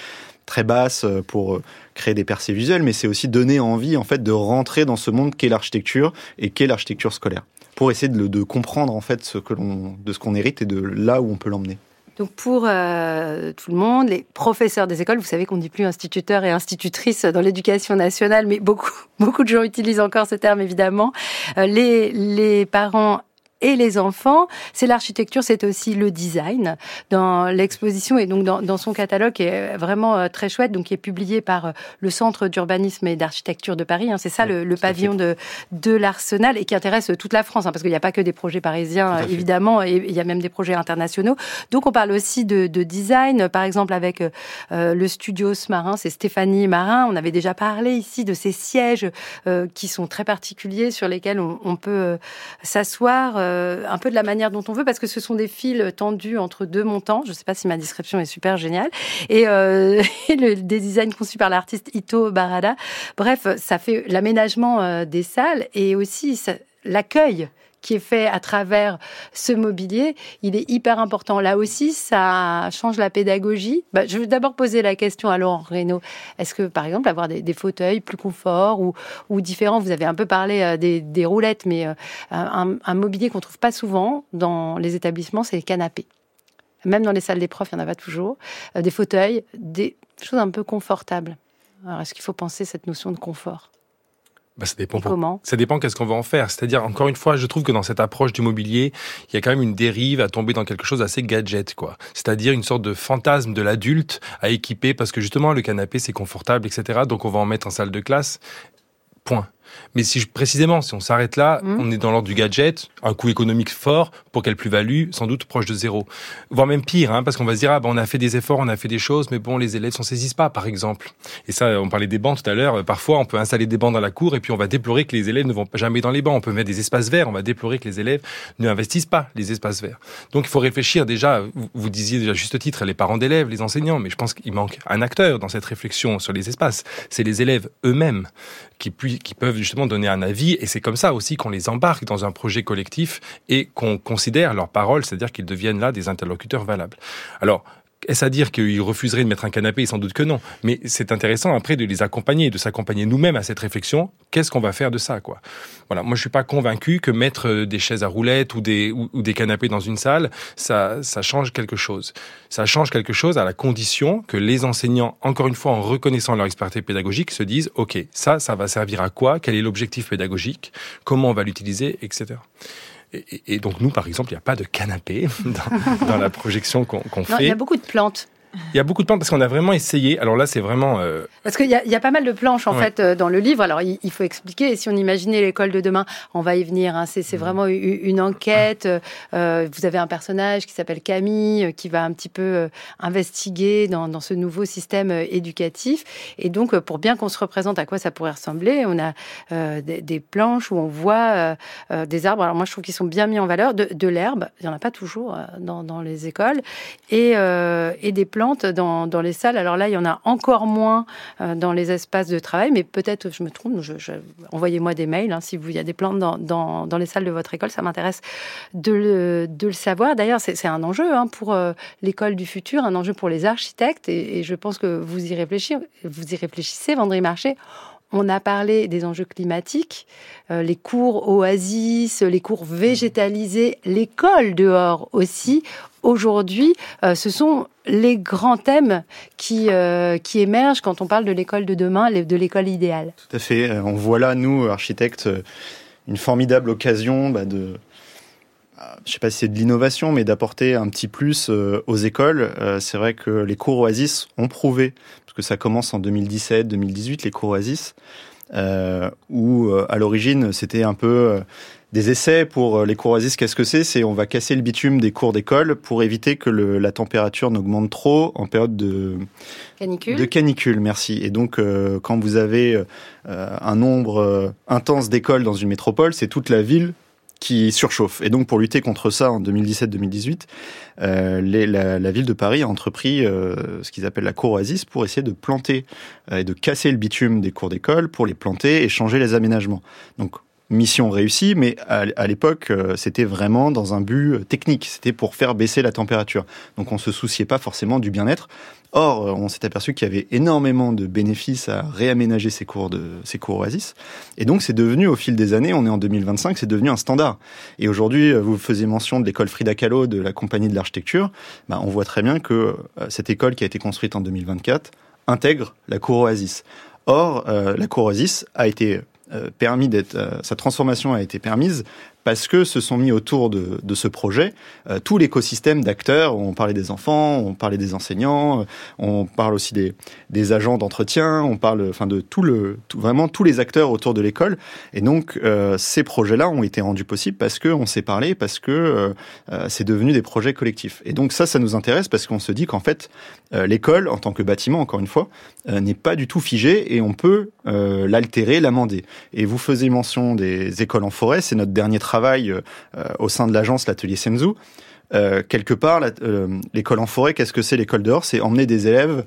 très basses pour créer des percées visuelles, mais c'est aussi donner envie en fait de rentrer dans ce monde qu'est l'architecture et qu'est l'architecture scolaire, pour essayer de, de comprendre en fait ce que l'on, de ce qu'on hérite et de là où on peut l'emmener. Donc pour euh, tout le monde, les professeurs des écoles, vous savez qu'on ne dit plus instituteurs et institutrices dans l'éducation nationale, mais beaucoup, beaucoup de gens utilisent encore ce terme évidemment. Euh, les, les parents et les enfants, c'est l'architecture, c'est aussi le design. Dans l'exposition et donc dans, dans son catalogue qui est vraiment euh, très chouette, donc qui est publié par euh, le Centre d'urbanisme et d'architecture de Paris. Hein, c'est ça le, le pavillon de, de l'Arsenal et qui intéresse toute la France, hein, parce qu'il n'y a pas que des projets parisiens euh, évidemment, et il y a même des projets internationaux. Donc on parle aussi de, de design, par exemple avec euh, le studio Marin, c'est Stéphanie Marin. On avait déjà parlé ici de ces sièges euh, qui sont très particuliers sur lesquels on, on peut euh, s'asseoir. Euh, un peu de la manière dont on veut, parce que ce sont des fils tendus entre deux montants. Je ne sais pas si ma description est super géniale. Et, euh, et le, des designs conçus par l'artiste Ito Barada. Bref, ça fait l'aménagement euh, des salles et aussi ça, l'accueil qui est fait à travers ce mobilier, il est hyper important. Là aussi, ça change la pédagogie. Bah, je vais d'abord poser la question à Laurent Reynaud. Est-ce que, par exemple, avoir des, des fauteuils plus confort ou, ou différents, vous avez un peu parlé euh, des, des roulettes, mais euh, un, un mobilier qu'on trouve pas souvent dans les établissements, c'est les canapés. Même dans les salles des profs, il n'y en a pas toujours. Euh, des fauteuils, des choses un peu confortables. Alors, est-ce qu'il faut penser cette notion de confort ? Bah, ça dépend. Pour... Comment ? Ça dépend qu'est-ce qu'on va en faire. C'est-à-dire, encore une fois, je trouve que dans cette approche du mobilier, il y a quand même une dérive à tomber dans quelque chose d'assez gadget, quoi. C'est-à-dire une sorte de fantasme de l'adulte à équiper parce que justement, le canapé, c'est confortable, et cetera. Donc, on va en mettre en salle de classe. Point. Mais si précisément, si on s'arrête là, mmh. on est dans l'ordre du gadget, un coût économique fort pour quelle plus-value, sans doute proche de zéro. Voire même pire, hein, parce qu'on va se dire, ah, ben, on a fait des efforts, on a fait des choses, mais bon, les élèves s'en saisissent pas, par exemple. Et ça, on parlait des bancs tout à l'heure. Parfois, on peut installer des bancs dans la cour et puis on va déplorer que les élèves ne vont jamais dans les bancs. On peut mettre des espaces verts, on va déplorer que les élèves ne investissent pas les espaces verts. Donc, il faut réfléchir déjà, vous, vous disiez déjà à juste titre, les parents d'élèves, les enseignants, mais je pense qu'il manque un acteur dans cette réflexion sur les espaces. C'est les élèves eux-mêmes qui, qui peuvent justement donner un avis. Et c'est comme ça aussi qu'on les embarque dans un projet collectif et qu'on considère leurs paroles, c'est-à-dire qu'ils deviennent là des interlocuteurs valables. Alors, est-ce à dire qu'ils refuseraient de mettre un canapé ? Sans doute que non. Mais c'est intéressant après de les accompagner, de s'accompagner nous-mêmes à cette réflexion. Qu'est-ce qu'on va faire de ça, quoi ? Voilà. Moi, je suis pas convaincu que mettre des chaises à roulettes ou des, ou, ou des canapés dans une salle, ça, ça change quelque chose. Ça change quelque chose à la condition que les enseignants, encore une fois, en reconnaissant leur expertise pédagogique, se disent, OK, ça, ça va servir à quoi ? Quel est l'objectif pédagogique ? Comment on va l'utiliser, et cetera. Et, et donc, nous, par exemple, il n'y a pas de canapé dans, dans la projection qu'on, qu'on fait. Non, il y a beaucoup de plantes. Il y a beaucoup de plantes parce qu'on a vraiment essayé. Alors là, c'est vraiment... Euh... Parce qu'il y a, il y a pas mal de planches, en ouais. fait, euh, dans le livre. Alors, il, il faut expliquer. Si on imaginait l'école de demain, on va y venir. Hein, c'est, c'est vraiment une, une enquête. Euh, vous avez un personnage qui s'appelle Camille, euh, qui va un petit peu euh, investiguer dans, dans ce nouveau système euh, éducatif. Et donc, euh, pour bien qu'on se représente à quoi ça pourrait ressembler, on a euh, des, des planches où on voit euh, euh, des arbres. Alors, moi, je trouve qu'ils sont bien mis en valeur. De, de l'herbe, il n'y en a pas toujours euh, dans, dans les écoles. Et, euh, et des plantes Dans, dans les salles. Alors là, il y en a encore moins euh, dans les espaces de travail, mais peut-être, je me trompe, je, je, envoyez-moi des mails, hein, si vous, il y a des plantes dans, dans, dans les salles de votre école, ça m'intéresse de le, de le savoir. D'ailleurs, c'est, c'est un enjeu hein, pour euh, l'école du futur, un enjeu pour les architectes, et, et je pense que vous y réfléchissez, vous y réfléchissez, Vendry Marché. On a parlé des enjeux climatiques, euh, les cours oasis, les cours végétalisés, l'école dehors aussi. Aujourd'hui, euh, ce sont les grands thèmes qui, euh, qui émergent quand on parle de l'école de demain, de l'école idéale. Tout à fait. On voit là, nous, architectes, une formidable occasion bah, de... Je ne sais pas si c'est de l'innovation, mais d'apporter un petit plus euh, aux écoles. Euh, c'est vrai que les cours Oasis ont prouvé, parce que ça commence en deux mille dix-sept deux mille dix-huit, les cours Oasis, euh, où euh, à l'origine c'était un peu euh, des essais pour les cours Oasis. Qu'est-ce que c'est ? C'est on va casser le bitume des cours d'école pour éviter que le, la température n'augmente trop en période de canicule. De canicule, merci. Et donc euh, quand vous avez euh, un nombre euh, intense d'écoles dans une métropole, c'est toute la ville qui surchauffe. Et donc, pour lutter contre ça, en deux mille dix-sept deux mille dix-huit, euh, les, la, la ville de Paris a entrepris euh, ce qu'ils appellent la cour Oasis pour essayer de planter euh, et de casser le bitume des cours d'école pour les planter et changer les aménagements. Donc, mission réussie, mais à, à l'époque, euh, c'était vraiment dans un but technique. C'était pour faire baisser la température. Donc, on se souciait pas forcément du bien-être. Or, on s'est aperçu qu'il y avait énormément de bénéfices à réaménager ces cours de ces cours Oasis. Et donc, c'est devenu, au fil des années, on est en deux mille vingt-cinq, c'est devenu un standard. Et aujourd'hui, vous faisiez mention de l'école Frida Kahlo, de la compagnie de l'architecture. Ben, on voit très bien que euh, cette école qui a été construite en deux mille vingt-quatre intègre la cour Oasis. Or, euh, la cour Oasis a été euh, permis d'être, euh, sa transformation a été permise parce que se sont mis autour de, de ce projet euh, tout l'écosystème d'acteurs. On parlait des enfants, on parlait des enseignants, on parle aussi des, des agents d'entretien, on parle enfin de tout le, tout, vraiment tous les acteurs autour de l'école. Et donc euh, ces projets-là ont été rendus possibles parce que on s'est parlé, parce que euh, c'est devenu des projets collectifs. Et donc ça, ça nous intéresse parce qu'on se dit qu'en fait euh, l'école, en tant que bâtiment, encore une fois, euh, n'est pas du tout figée et on peut euh, l'altérer, l'amender. Et vous faisiez mention des écoles en forêt, c'est notre dernier travail travail euh, au sein de l'agence, l'atelier Senzu. Euh, quelque part, la, euh, l'école en forêt, qu'est-ce que c'est l'école dehors ? C'est emmener des élèves,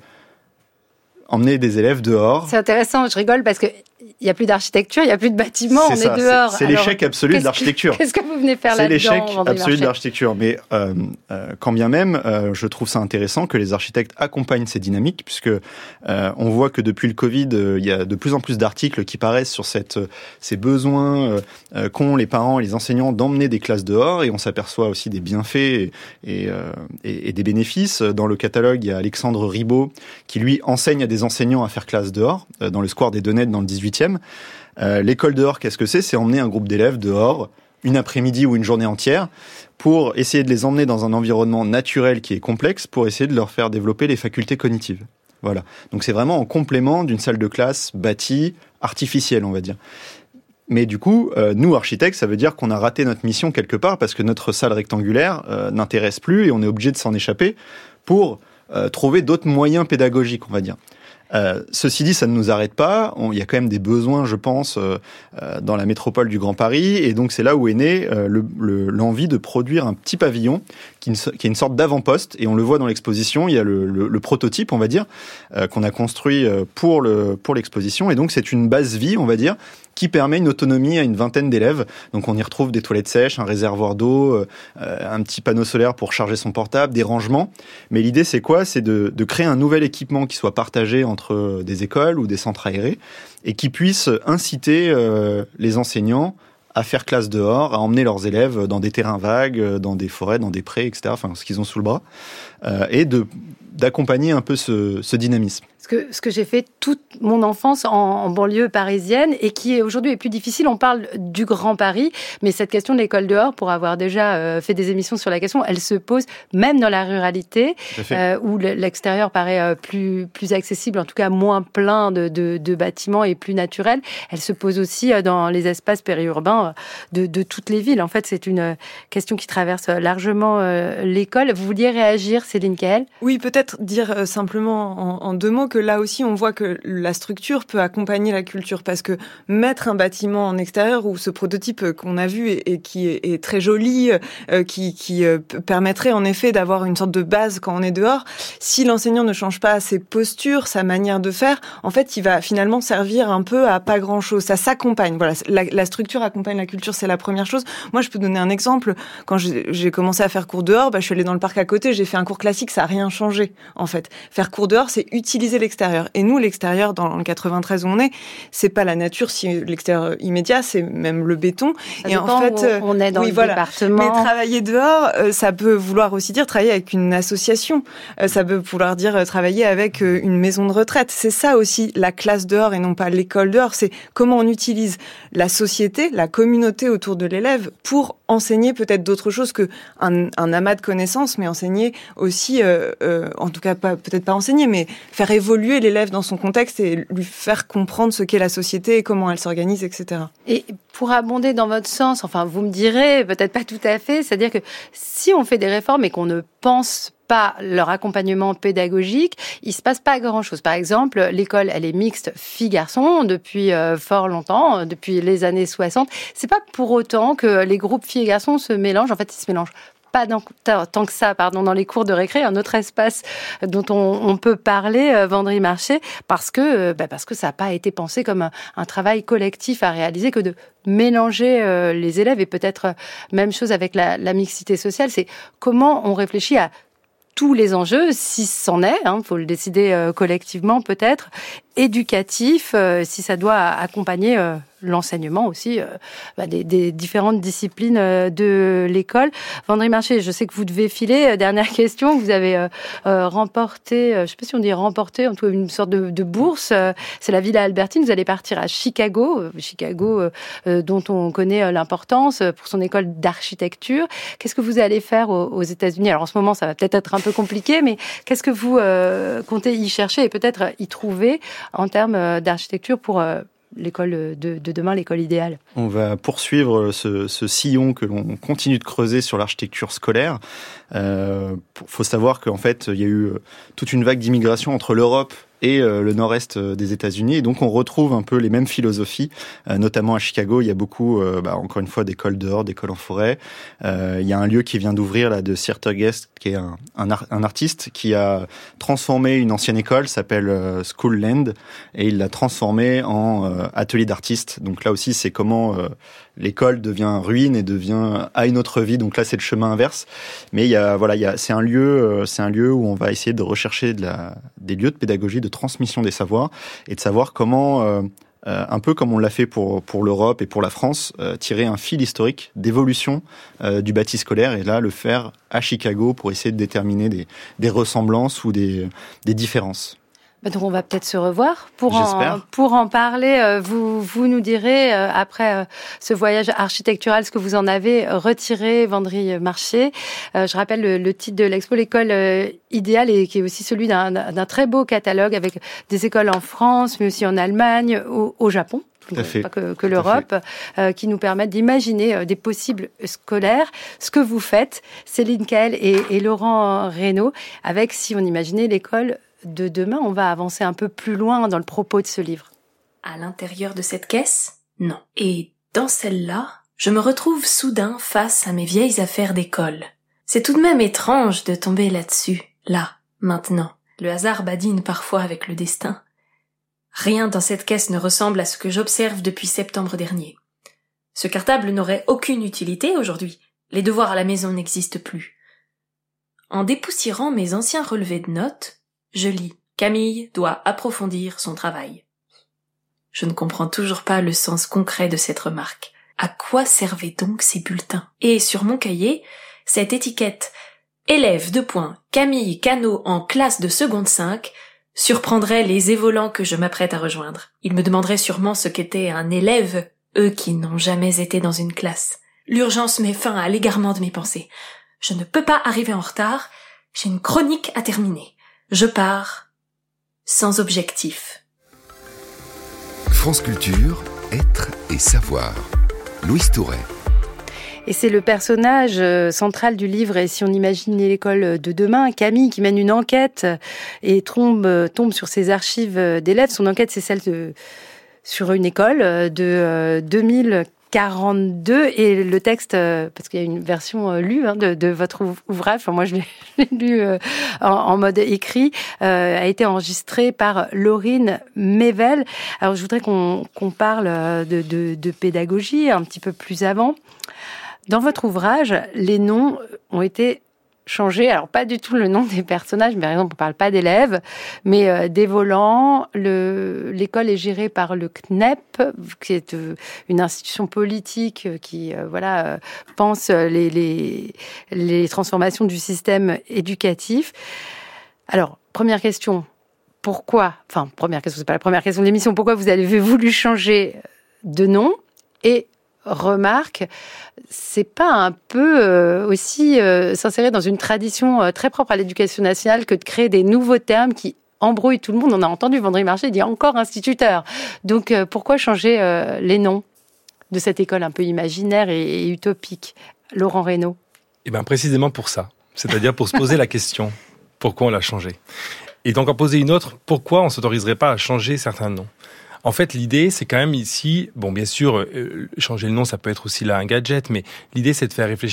emmener des élèves dehors. C'est intéressant, je rigole parce que il n'y a plus d'architecture, il n'y a plus de bâtiment, c'est on ça, est dehors. C'est, c'est Alors, l'échec absolu de l'architecture. Que, qu'est-ce que vous venez faire c'est là-dedans ? C'est l'échec Vendée absolu de Marchais. l'architecture. Mais euh, euh, quand bien même, euh, je trouve ça intéressant que les architectes accompagnent ces dynamiques, puisque euh, on voit que depuis le Covid, euh, il y a de plus en plus d'articles qui paraissent sur cette, ces besoins euh, qu'ont les parents et les enseignants d'emmener des classes dehors, et on s'aperçoit aussi des bienfaits et, et, euh, et, et des bénéfices. Dans le catalogue, il y a Alexandre Ribaud qui, lui, enseigne à des enseignants à faire classe dehors, euh, dans le square des Donettes dans le dix-huitième. Euh, l'école dehors, qu'est-ce que c'est ? C'est emmener un groupe d'élèves dehors, une après-midi ou une journée entière, pour essayer de les emmener dans un environnement naturel qui est complexe, pour essayer de leur faire développer les facultés cognitives. Voilà. Donc c'est vraiment en complément d'une salle de classe bâtie, artificielle, on va dire. Mais du coup, euh, nous, architectes, ça veut dire qu'on a raté notre mission quelque part, parce que notre salle rectangulaire euh, n'intéresse plus, et on est obligé de s'en échapper pour euh, trouver d'autres moyens pédagogiques, on va dire. Euh, ceci dit, ça ne nous arrête pas. On, il y a quand même des besoins, je pense, euh, euh, dans la métropole du Grand Paris. Et donc, c'est là où est née euh, le, le, l'envie de produire un petit pavillon qui, qui est une sorte d'avant-poste. Et on le voit dans l'exposition. Il y a le, le, le prototype, on va dire, euh, qu'on a construit pour, le, pour l'exposition. Et donc, c'est une base vie, on va dire, qui permet une autonomie à une vingtaine d'élèves. Donc, on y retrouve des toilettes sèches, un réservoir d'eau, euh, un petit panneau solaire pour charger son portable, des rangements. Mais l'idée, c'est quoi ? C'est de, de créer un nouvel équipement qui soit partagé entre des écoles ou des centres aérés et qui puisse inciter euh, les enseignants à faire classe dehors, à emmener leurs élèves dans des terrains vagues, dans des forêts, dans des prés, et cetera, enfin, ce qu'ils ont sous le bras, euh, et de, d'accompagner un peu ce, ce dynamisme. Ce que, ce que j'ai fait toute mon enfance en, en banlieue parisienne et qui aujourd'hui est plus difficile. On parle du Grand Paris, mais cette question de l'école dehors, pour avoir déjà euh, fait des émissions sur la question, elle se pose même dans la ruralité, euh, où l'extérieur paraît euh, plus, plus accessible, en tout cas moins plein de, de, de bâtiments et plus naturel. Elle se pose aussi euh, dans les espaces périurbains de, de toutes les villes. En fait, c'est une question qui traverse largement euh, l'école. Vous vouliez réagir, Céline Kael ? Oui, peut-être dire euh, simplement en, en deux mots que là aussi, on voit que la structure peut accompagner la culture, parce que mettre un bâtiment en extérieur, ou ce prototype qu'on a vu et, et qui est, est très joli, euh, qui, qui euh, permettrait en effet d'avoir une sorte de base quand on est dehors, si l'enseignant ne change pas ses postures, sa manière de faire, en fait, il va finalement servir un peu à pas grand-chose. Ça s'accompagne. Voilà, la, la structure accompagne la culture, c'est la première chose. Moi, je peux donner un exemple. Quand j'ai, j'ai commencé à faire cours dehors, bah, je suis allée dans le parc à côté, j'ai fait un cours classique, ça a rien changé, en fait. Faire cours dehors, c'est utiliser l'extérieur. Et nous, l'extérieur, dans le quatre-vingt-treize où on est, c'est pas la nature, si l'extérieur immédiat, c'est même le béton. Ça et en fait, où on est dans oui, le voilà. département. Mais travailler dehors, ça peut vouloir aussi dire travailler avec une association. Ça peut vouloir dire travailler avec une maison de retraite. C'est ça aussi, la classe dehors et non pas l'école dehors. C'est comment on utilise la société, la communauté autour de l'élève pour enseigner peut-être d'autres choses que un, un amas de connaissances, mais enseigner aussi, euh, euh, en tout cas pas, peut-être pas enseigner, mais faire évoluer l'élève dans son contexte et lui faire comprendre ce qu'est la société et comment elle s'organise, et cetera. Et pour abonder dans votre sens, enfin vous me direz, peut-être pas tout à fait, c'est-à-dire que si on fait des réformes et qu'on ne pense pas leur accompagnement pédagogique, il se passe pas grand-chose. Par exemple, l'école, elle est mixte filles-garçons depuis euh, fort longtemps, depuis les années soixante. C'est pas pour autant que les groupes filles et garçons se mélangent. En fait, ils se mélangent pas dans, tant que ça, pardon, dans les cours de récré, un autre espace dont on, on peut parler, euh, Vendry Marché, parce que, euh, bah parce que ça n'a pas été pensé comme un, un travail collectif à réaliser, que de mélanger euh, les élèves, et peut-être euh, même chose avec la, la mixité sociale, c'est comment on réfléchit à tous les enjeux, si c'en est, hein, faut le décider euh, collectivement peut-être, éducatif, euh, si ça doit accompagner euh, l'enseignement aussi euh, bah, des, des différentes disciplines euh, de l'école. Vendry Marché, je sais que vous devez filer. Dernière question, vous avez euh, euh, remporté, euh, je ne sais pas si on dit remporté, en tout cas une sorte de, de bourse. Euh, c'est la Villa Albertine. Vous allez partir à Chicago, euh, Chicago euh, euh, dont on connaît euh, l'importance pour son école d'architecture. Qu'est-ce que vous allez faire aux, aux États-Unis? Alors en ce moment, ça va peut-être être un peu compliqué, mais qu'est-ce que vous euh, comptez y chercher et peut-être y trouver en termes d'architecture pour euh, l'école de, de demain, l'école idéale? On va poursuivre ce, ce sillon que l'on continue de creuser sur l'architecture scolaire. Il euh, faut savoir qu'en fait, il y a eu toute une vague d'immigration entre l'Europe et euh, le nord-est des États-Unis. Et donc, on retrouve un peu les mêmes philosophies, euh, notamment à Chicago. Il y a beaucoup, euh, bah, encore une fois, d'écoles dehors, d'écoles en forêt. Euh, il y a un lieu qui vient d'ouvrir, là, de Sir Turgest, qui est un, un, art, un artiste qui a transformé une ancienne école, s'appelle euh, School Land, et il l'a transformée en euh, atelier d'artistes. Donc là aussi, c'est comment euh, l'école devient ruine et devient a une autre vie. Donc là, c'est le chemin inverse. Mais il y a, voilà, il y a, c'est un lieu, euh, c'est un lieu où on va essayer de rechercher de la, des lieux de pédagogie, de transmission des savoirs et de savoir comment, euh, euh, un peu comme on l'a fait pour pour l'Europe et pour la France, euh, tirer un fil historique d'évolution euh, du bâti scolaire et là le faire à Chicago pour essayer de déterminer des des ressemblances ou des des différences. Donc on va peut-être se revoir pour en, pour en parler. Vous, vous nous direz, après ce voyage architectural, ce que vous en avez retiré, Vendry Marché. Je rappelle le, le titre de l'expo, l'école idéale, et qui est aussi celui d'un, d'un très beau catalogue avec des écoles en France, mais aussi en Allemagne, au, au Japon. Tout à fait. Pas que, que l'Europe, euh, qui nous permettent d'imaginer euh, des possibles scolaires. Ce que vous faites, Céline Kael et, et Laurent Reynaud, avec, si on imaginait l'école de demain, on va avancer un peu plus loin dans le propos de ce livre. À l'intérieur de cette caisse, non. Et dans celle-là, je me retrouve soudain face à mes vieilles affaires d'école. C'est tout de même étrange de tomber là-dessus, là, maintenant. Le hasard badine parfois avec le destin. Rien dans cette caisse ne ressemble à ce que j'observe depuis septembre dernier. Ce cartable n'aurait aucune utilité aujourd'hui. Les devoirs à la maison n'existent plus. En dépoussiérant mes anciens relevés de notes, je lis « Camille doit approfondir son travail ». Je ne comprends toujours pas le sens concret de cette remarque. À quoi servaient donc ces bulletins? Et sur mon cahier, cette étiquette « Élève de points Camille Cano en classe de seconde cinq » surprendrait les évolants que je m'apprête à rejoindre. Ils me demanderaient sûrement ce qu'était un élève, eux qui n'ont jamais été dans une classe. L'urgence met fin à l'égarement de mes pensées. Je ne peux pas arriver en retard, j'ai une chronique à terminer. Je pars sans objectif. France Culture, être et savoir. Louise Touret. Et c'est le personnage central du livre. Et si on imaginait l'école de demain, Camille qui mène une enquête et tombe, tombe sur ses archives d'élèves. Son enquête, c'est celle de, sur une école de deux mille quarante-deux, et le texte, parce qu'il y a une version lue hein, de, de votre ouvrage, enfin moi je l'ai, je l'ai lu euh, en, en mode écrit, euh, a été enregistré par Laurine Mével. Alors je voudrais qu'on, qu'on parle de, de, de pédagogie un petit peu plus avant. Dans votre ouvrage, les noms ont été changés. Alors, pas du tout le nom des personnages, mais par exemple, on ne parle pas d'élèves, mais euh, des volants. Le, l'école est gérée par le C N E P, qui est euh, une institution politique qui euh, voilà, euh, pense les, les, les transformations du système éducatif. Alors, première question, pourquoi, enfin, première question, c'est pas la première question de l'émission, pourquoi vous avez voulu changer de nom? Et remarque, c'est pas un peu euh, aussi euh, s'insérer dans une tradition euh, très propre à l'éducation nationale que de créer des nouveaux termes qui embrouillent tout le monde? On a entendu Vendry Marché dire encore instituteur. Donc euh, pourquoi changer euh, les noms de cette école un peu imaginaire et, et utopique? Laurent Reynaud. Eh bien précisément pour ça, c'est-à-dire pour se poser la question, pourquoi on l'a changé? Et donc en poser une autre, pourquoi on ne s'autoriserait pas à changer certains noms? En fait, l'idée, c'est quand même ici, bon, bien sûr, euh, changer le nom, ça peut être aussi là un gadget, mais l'idée, c'est de faire réfléchir à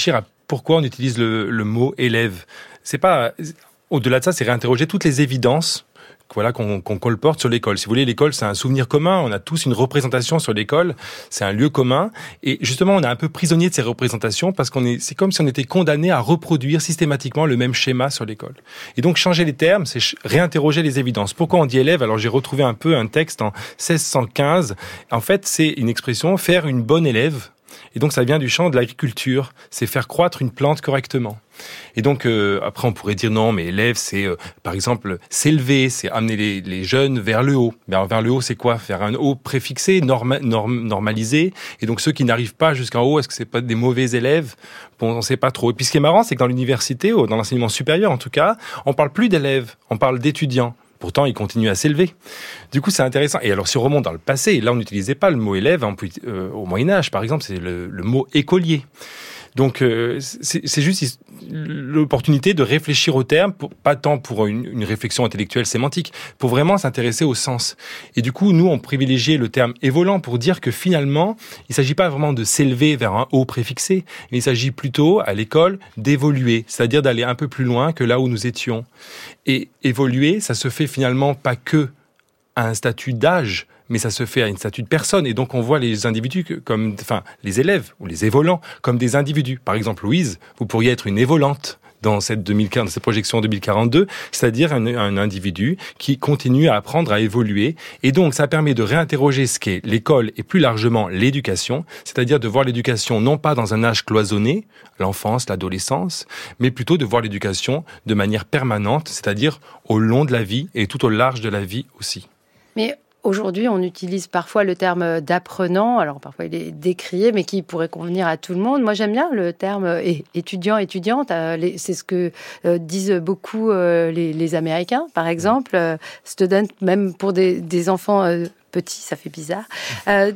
pourquoi on utilise le, le mot élève. C'est pas, au-delà de ça, c'est réinterroger toutes les évidences voilà, qu'on, qu'on colporte sur l'école. Si vous voulez, l'école, c'est un souvenir commun. On a tous une représentation sur l'école. C'est un lieu commun. Et justement, on est un peu prisonnier de ces représentations parce qu'on est, c'est comme si on était condamné à reproduire systématiquement le même schéma sur l'école. Et donc, changer les termes, c'est réinterroger les évidences. Pourquoi on dit élève? Alors, j'ai retrouvé un peu un texte en seize cent quinze. En fait, c'est une expression, faire une bonne élève. Et donc, ça vient du champ de l'agriculture. C'est faire croître une plante correctement. Et donc, euh, après, on pourrait dire non, mais élève, c'est, euh, par exemple, s'élever, c'est amener les, les jeunes vers le haut. Ben, vers le haut, c'est quoi? Faire un haut préfixé, norma, norm, normalisé. Et donc, ceux qui n'arrivent pas jusqu'en haut, est-ce que c'est pas des mauvais élèves? Bon, on sait pas trop. Et puis, ce qui est marrant, c'est que dans l'université, dans l'enseignement supérieur, en tout cas, on parle plus d'élèves, on parle d'étudiants. Pourtant, ils continuent à s'élever. Du coup, c'est intéressant. Et alors, si on remonte dans le passé, là, on n'utilisait pas le mot élève. On peut, euh, au Moyen-Âge, par exemple, c'est le, le mot écolier. Donc, euh, c'est, c'est juste l'opportunité de réfléchir au terme, pour, pas tant pour une, une réflexion intellectuelle sémantique, pour vraiment s'intéresser au sens. Et du coup, nous, on privilégiait le terme évoluant pour dire que finalement, il ne s'agit pas vraiment de s'élever vers un haut préfixé, mais il s'agit plutôt, à l'école, d'évoluer, c'est-à-dire d'aller un peu plus loin que là où nous étions. Et évoluer, ça se fait finalement pas que à un statut d'âge, mais ça se fait à une statut de personne. Et donc, on voit les individus comme, enfin, les élèves ou les évolants comme des individus. Par exemple, Louise, vous pourriez être une évolante dans cette deux mille quinze, dans cette projection deux mille quarante-deux, c'est-à-dire un, un individu qui continue à apprendre à évoluer. Et donc, ça permet de réinterroger ce qu'est l'école et plus largement l'éducation, c'est-à-dire de voir l'éducation non pas dans un âge cloisonné, l'enfance, l'adolescence, mais plutôt de voir l'éducation de manière permanente, c'est-à-dire au long de la vie et tout au large de la vie aussi. Mais aujourd'hui, on utilise parfois le terme d'apprenant, alors parfois il est décrié, mais qui pourrait convenir à tout le monde. Moi, j'aime bien le terme étudiant, étudiante. C'est ce que disent beaucoup les, les Américains, par exemple. Student, même pour des, des enfants petits, ça fait bizarre. Euh,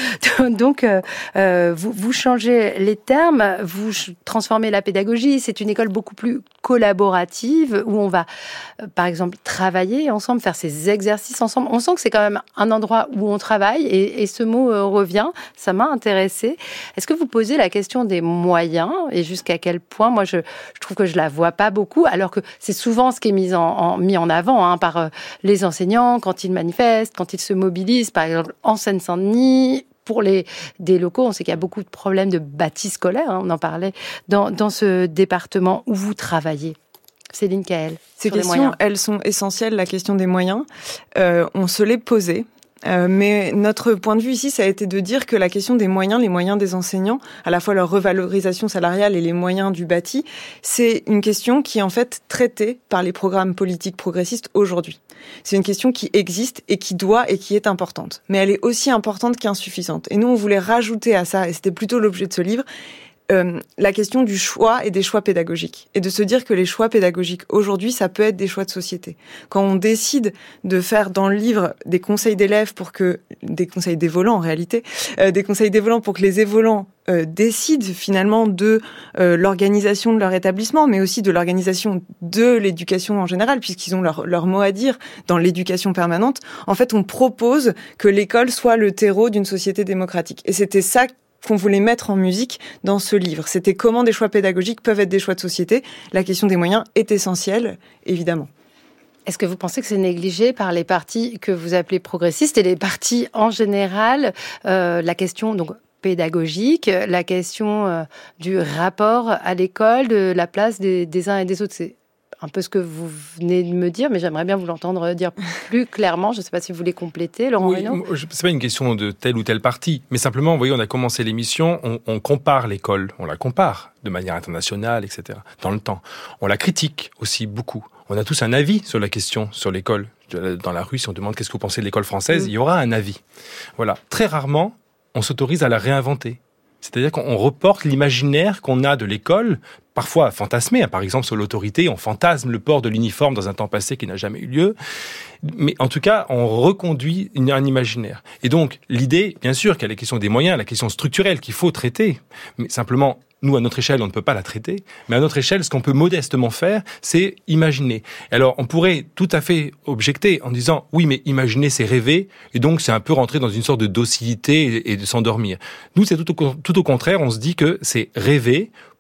donc, euh, vous, vous changez les termes, vous transformez la pédagogie. C'est une école beaucoup plus collaborative où on va, euh, par exemple, travailler ensemble, faire ces exercices ensemble. On sent que c'est quand même un endroit où on travaille et, et ce mot euh, revient. Ça m'a intéressée. Est-ce que vous posez la question des moyens et jusqu'à quel point? Moi, je, je trouve que je la vois pas beaucoup, alors que c'est souvent ce qui est mis en, en, mis en avant hein, par euh, les enseignants quand ils manifestent, quand ils se mobilisent. Par exemple, en Seine-Saint-Denis, pour les, des locaux, on sait qu'il y a beaucoup de problèmes de bâti scolaire, hein, on en parlait, dans, dans ce département où vous travaillez. Céline Caël. Ces questions, elles sont essentielles, la question des moyens. Euh, on se l'est posée. Euh, mais notre point de vue ici, ça a été de dire que la question des moyens, les moyens des enseignants, à la fois leur revalorisation salariale et les moyens du bâti, c'est une question qui est en fait traitée par les programmes politiques progressistes aujourd'hui. C'est une question qui existe et qui doit et qui est importante. Mais elle est aussi importante qu'insuffisante. Et nous, on voulait rajouter à ça, et c'était plutôt l'objet de ce livre, Euh, la question du choix et des choix pédagogiques. Et de se dire que les choix pédagogiques, aujourd'hui, ça peut être des choix de société. Quand on décide de faire dans le livre des conseils d'élèves pour que, des conseils d'évolants en réalité, euh, des conseils d'évolants pour que les évolants euh, décident finalement de euh, l'organisation de leur établissement, mais aussi de l'organisation de l'éducation en général, puisqu'ils ont leur, leur mot à dire dans l'éducation permanente, en fait, on propose que l'école soit le terreau d'une société démocratique. Et c'était ça qu'on voulait mettre en musique dans ce livre. C'était comment des choix pédagogiques peuvent être des choix de société. La question des moyens est essentielle, évidemment. Est-ce que vous pensez que c'est négligé par les partis que vous appelez progressistes et les partis en général, euh, la question donc pédagogique, la question euh, du rapport à l'école, de la place des, des uns et des autres, c'est un peu ce que vous venez de me dire, mais j'aimerais bien vous l'entendre dire plus clairement. Je ne sais pas si vous voulez compléter, Laurent oui, Reynaud. Ce n'est pas une question de tel ou tel parti, mais simplement, vous voyez, on a commencé l'émission, on, on compare l'école, on la compare de manière internationale, et cetera, dans le temps. On la critique aussi beaucoup. On a tous un avis sur la question, sur l'école. Dans la rue, si on demande qu'est-ce que vous pensez de l'école française, mmh. il y aura un avis. Voilà. Très rarement, on s'autorise à la réinventer. C'est-à-dire qu'on reporte l'imaginaire qu'on a de l'école, parfois fantasmé, par exemple sur l'autorité, on fantasme le port de l'uniforme dans un temps passé qui n'a jamais eu lieu, mais en tout cas, on reconduit un imaginaire. Et donc, l'idée, bien sûr, qu'il y a la question des moyens, la question structurelle qu'il faut traiter, mais simplement, nous, à notre échelle, on ne peut pas la traiter, mais à notre échelle, ce qu'on peut modestement faire, c'est imaginer. Alors, on pourrait tout à fait objecter en disant, oui, mais imaginer, c'est rêver, et donc c'est un peu rentrer dans une sorte de docilité et de s'endormir. Nous, c'est tout au, tout au contraire, on se dit que c'est rêver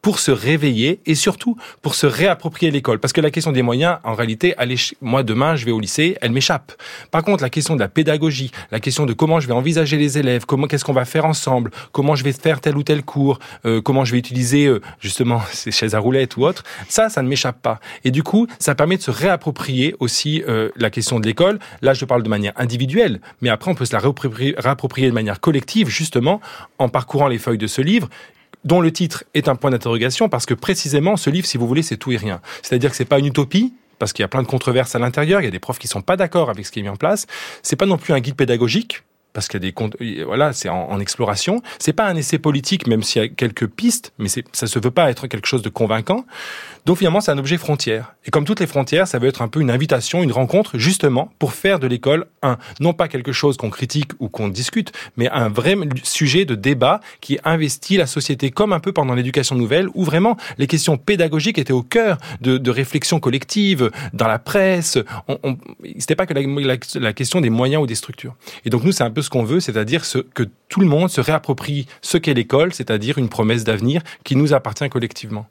pour se réveiller et surtout pour se réapproprier l'école. Parce que la question des moyens, en réalité, elle est, moi demain je vais au lycée, elle m'échappe. Par contre, la question de la pédagogie, la question de comment je vais envisager les élèves, comment, qu'est-ce qu'on va faire ensemble, comment je vais faire tel ou tel cours, euh, comment je vais utiliser euh, justement ces chaises à roulettes ou autres, ça, ça ne m'échappe pas. Et du coup, ça permet de se réapproprier aussi euh, la question de l'école. Là, je parle de manière individuelle, mais après, on peut se la réapproprier, réapproprier de manière collective, justement, en parcourant les feuilles de ce livre, dont le titre est un point d'interrogation, parce que précisément, ce livre, si vous voulez, c'est tout et rien. C'est-à-dire que c'est pas une utopie, parce qu'il y a plein de controverses à l'intérieur, il y a des profs qui sont pas d'accord avec ce qui est mis en place. C'est pas non plus un guide pédagogique, parce qu'il y a des comptes, voilà, c'est en, en exploration. C'est pas un essai politique, même s'il y a quelques pistes, mais c'est, ça se veut pas être quelque chose de convaincant. Donc finalement, c'est un objet frontière. Et comme toutes les frontières, ça veut être un peu une invitation, une rencontre, justement, pour faire de l'école un, non pas quelque chose qu'on critique ou qu'on discute, mais un vrai sujet de débat qui investit la société, comme un peu pendant l'éducation nouvelle, où vraiment les questions pédagogiques étaient au cœur de, de réflexions collectives, dans la presse. On, on, c'était pas que la, la, la question des moyens ou des structures. Et donc nous, c'est un peu ce qu'on veut, c'est-à-dire ce, que tout le monde se réapproprie ce qu'est l'école, c'est-à-dire une promesse d'avenir qui nous appartient collectivement.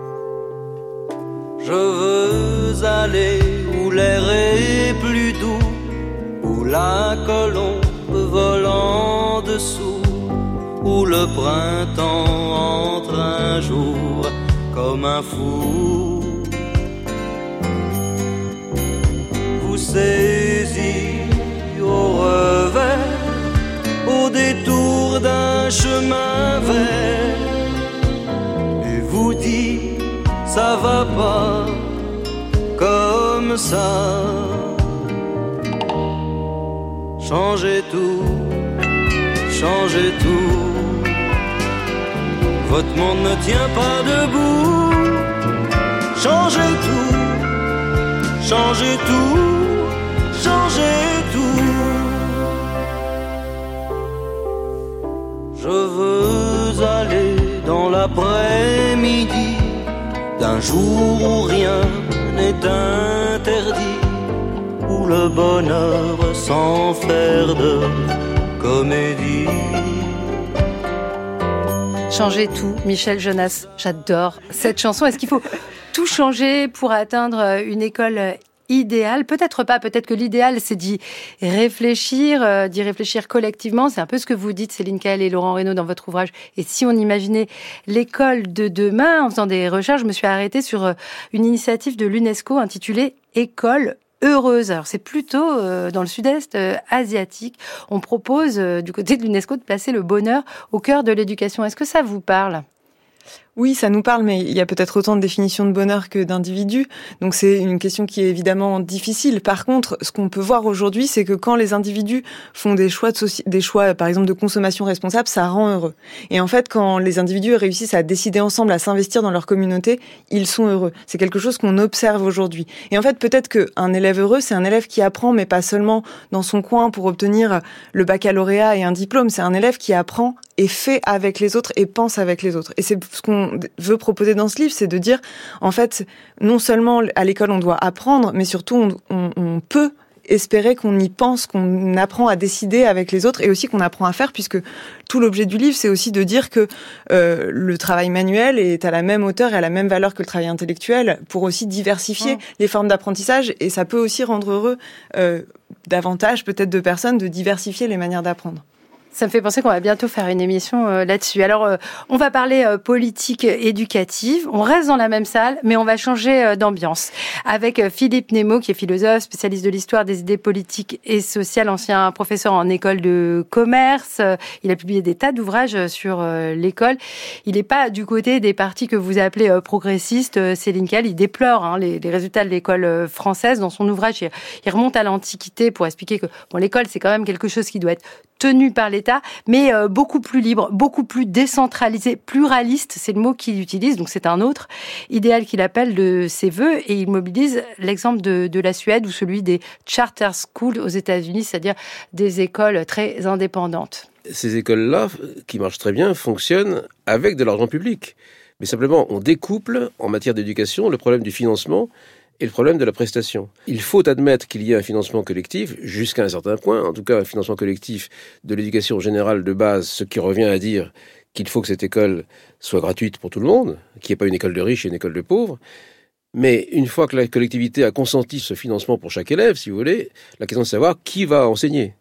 Je veux aller où l'air est plus doux, où la colombe vole en dessous, où le printemps entre un jour comme un fou. Vous saisir au revers, au détour d'un chemin vert, et vous dire ça va pas comme ça. Changez tout, changez tout. Votre monde ne tient pas debout. Changez tout, changez tout, changez tout. Je veux aller dans l'après-midi d'un jour où rien n'est interdit, où le bonheur sans faire de comédie. Changer tout, Michel Jonas, j'adore cette chanson. Est-ce qu'il faut tout changer pour atteindre une école idéal? Peut-être pas, peut-être que l'idéal c'est d'y réfléchir, euh, d'y réfléchir collectivement. C'est un peu ce que vous dites, Céline Kael et Laurent Reynaud, dans votre ouvrage. Et si on imaginait l'école de demain, en faisant des recherches, je me suis arrêtée sur euh, une initiative de l'UNESCO intitulée École heureuse. Alors c'est plutôt euh, dans le sud-est euh, asiatique. On propose euh, du côté de l'UNESCO de placer le bonheur au cœur de l'éducation. Est-ce que ça vous parle ? Oui, ça nous parle, mais il y a peut-être autant de définitions de bonheur que d'individus. Donc c'est une question qui est évidemment difficile. Par contre, ce qu'on peut voir aujourd'hui, c'est que quand les individus font des choix, de soci... des choix, par exemple, de consommation responsable, ça rend heureux. Et en fait, quand les individus réussissent à décider ensemble, à s'investir dans leur communauté, ils sont heureux. C'est quelque chose qu'on observe aujourd'hui. Et en fait, peut-être qu'un élève heureux, c'est un élève qui apprend, mais pas seulement dans son coin pour obtenir le baccalauréat et un diplôme. C'est un élève qui apprend et fait avec les autres et pense avec les autres. Et c'est ce qu'on veut proposer dans ce livre, c'est de dire, en fait, non seulement à l'école on doit apprendre, mais surtout on, on, on peut espérer qu'on y pense, qu'on apprend à décider avec les autres et aussi qu'on apprend à faire, puisque tout l'objet du livre, c'est aussi de dire que euh, le travail manuel est à la même hauteur et à la même valeur que le travail intellectuel pour aussi diversifier oh. les formes d'apprentissage, et ça peut aussi rendre heureux euh, davantage peut-être de personnes de diversifier les manières d'apprendre. Ça me fait penser qu'on va bientôt faire une émission euh, là-dessus. Alors, euh, on va parler euh, politique éducative. On reste dans la même salle, mais on va changer euh, d'ambiance. Avec euh, Philippe Nemo, qui est philosophe, spécialiste de l'histoire des idées politiques et sociales, ancien professeur en école de commerce. Euh, il a publié des tas d'ouvrages sur euh, l'école. Il n'est pas du côté des partis que vous appelez euh, progressistes. Euh, Céline Kael, il déplore hein, les, les résultats de l'école euh, française. Dans son ouvrage, il, il remonte à l'Antiquité pour expliquer que bon, l'école, c'est quand même quelque chose qui doit être tenu par l'État, mais euh, beaucoup plus libre, beaucoup plus décentralisé, pluraliste, c'est le mot qu'il utilise, donc c'est un autre idéal qu'il appelle de ses voeux, et il mobilise l'exemple de, de la Suède ou celui des charter schools aux États-Unis, c'est-à-dire des écoles très indépendantes. Ces écoles-là, qui marchent très bien, fonctionnent avec de l'argent public. Mais simplement, on découple, en matière d'éducation, le problème du financement et le problème de la prestation. Il faut admettre qu'il y a un financement collectif, jusqu'à un certain point, en tout cas un financement collectif de l'éducation générale de base, ce qui revient à dire qu'il faut que cette école soit gratuite pour tout le monde, qu'il n'y ait pas une école de riches et une école de pauvres. Mais une fois que la collectivité a consenti ce financement pour chaque élève, si vous voulez, la question de savoir qui va enseigner.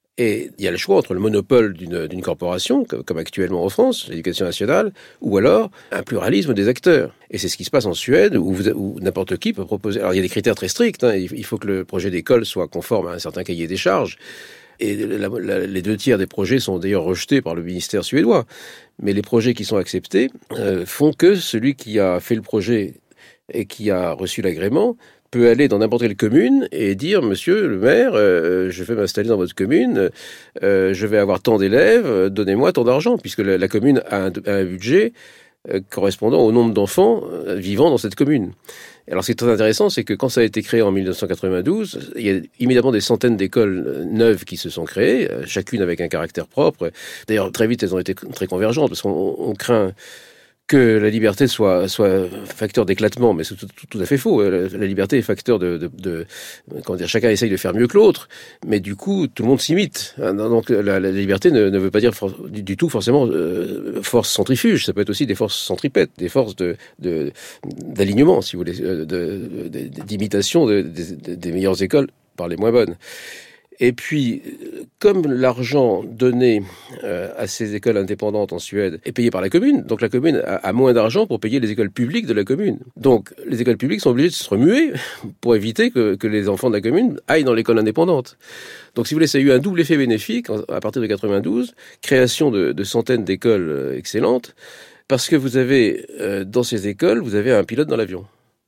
Et il y a le choix entre le monopole d'une, d'une corporation, comme actuellement en France, l'éducation nationale, ou alors un pluralisme des acteurs. Et c'est ce qui se passe en Suède, où, vous, où n'importe qui peut proposer... Alors il y a des critères très stricts, hein. Il faut que le projet d'école soit conforme à un certain cahier des charges. Et la, la, les deux tiers des projets sont d'ailleurs rejetés par le ministère suédois. Mais les projets qui sont acceptés euh, font que celui qui a fait le projet et qui a reçu l'agrément peut aller dans n'importe quelle commune et dire « Monsieur le maire, euh, je vais m'installer dans votre commune, euh, je vais avoir tant d'élèves, donnez-moi tant d'argent », puisque la, la commune a un, a un budget euh, correspondant au nombre d'enfants euh, vivant dans cette commune. Alors ce qui est très intéressant, c'est que quand ça a été créé en mille neuf cent quatre-vingt-douze, il y a immédiatement des centaines d'écoles neuves qui se sont créées, chacune avec un caractère propre. D'ailleurs, très vite, elles ont été très convergentes, parce qu'on on craint que la liberté soit soit facteur d'éclatement, mais c'est tout, tout, tout à fait faux. La, la liberté est facteur de, de, de comment dire, chacun essaye de faire mieux que l'autre, mais du coup tout le monde s'imite. Donc la, la liberté ne, ne veut pas dire for, du, du tout forcément euh, force centrifuge. Ça peut être aussi des forces centripètes, des forces de, de d'alignement, si vous voulez, de, de, de, d'imitation de, de, de, des meilleures écoles par les moins bonnes. Et puis, comme l'argent donné euh, à ces écoles indépendantes en Suède est payé par la commune, donc la commune a, a moins d'argent pour payer les écoles publiques de la commune. Donc, les écoles publiques sont obligées de se remuer pour éviter que, que les enfants de la commune aillent dans l'école indépendante. Donc, si vous voulez, ça a eu un double effet bénéfique à partir de quatre-vingt-douze, création de, de centaines d'écoles excellentes, parce que vous avez, euh, dans ces écoles, vous avez un pilote dans l'avion.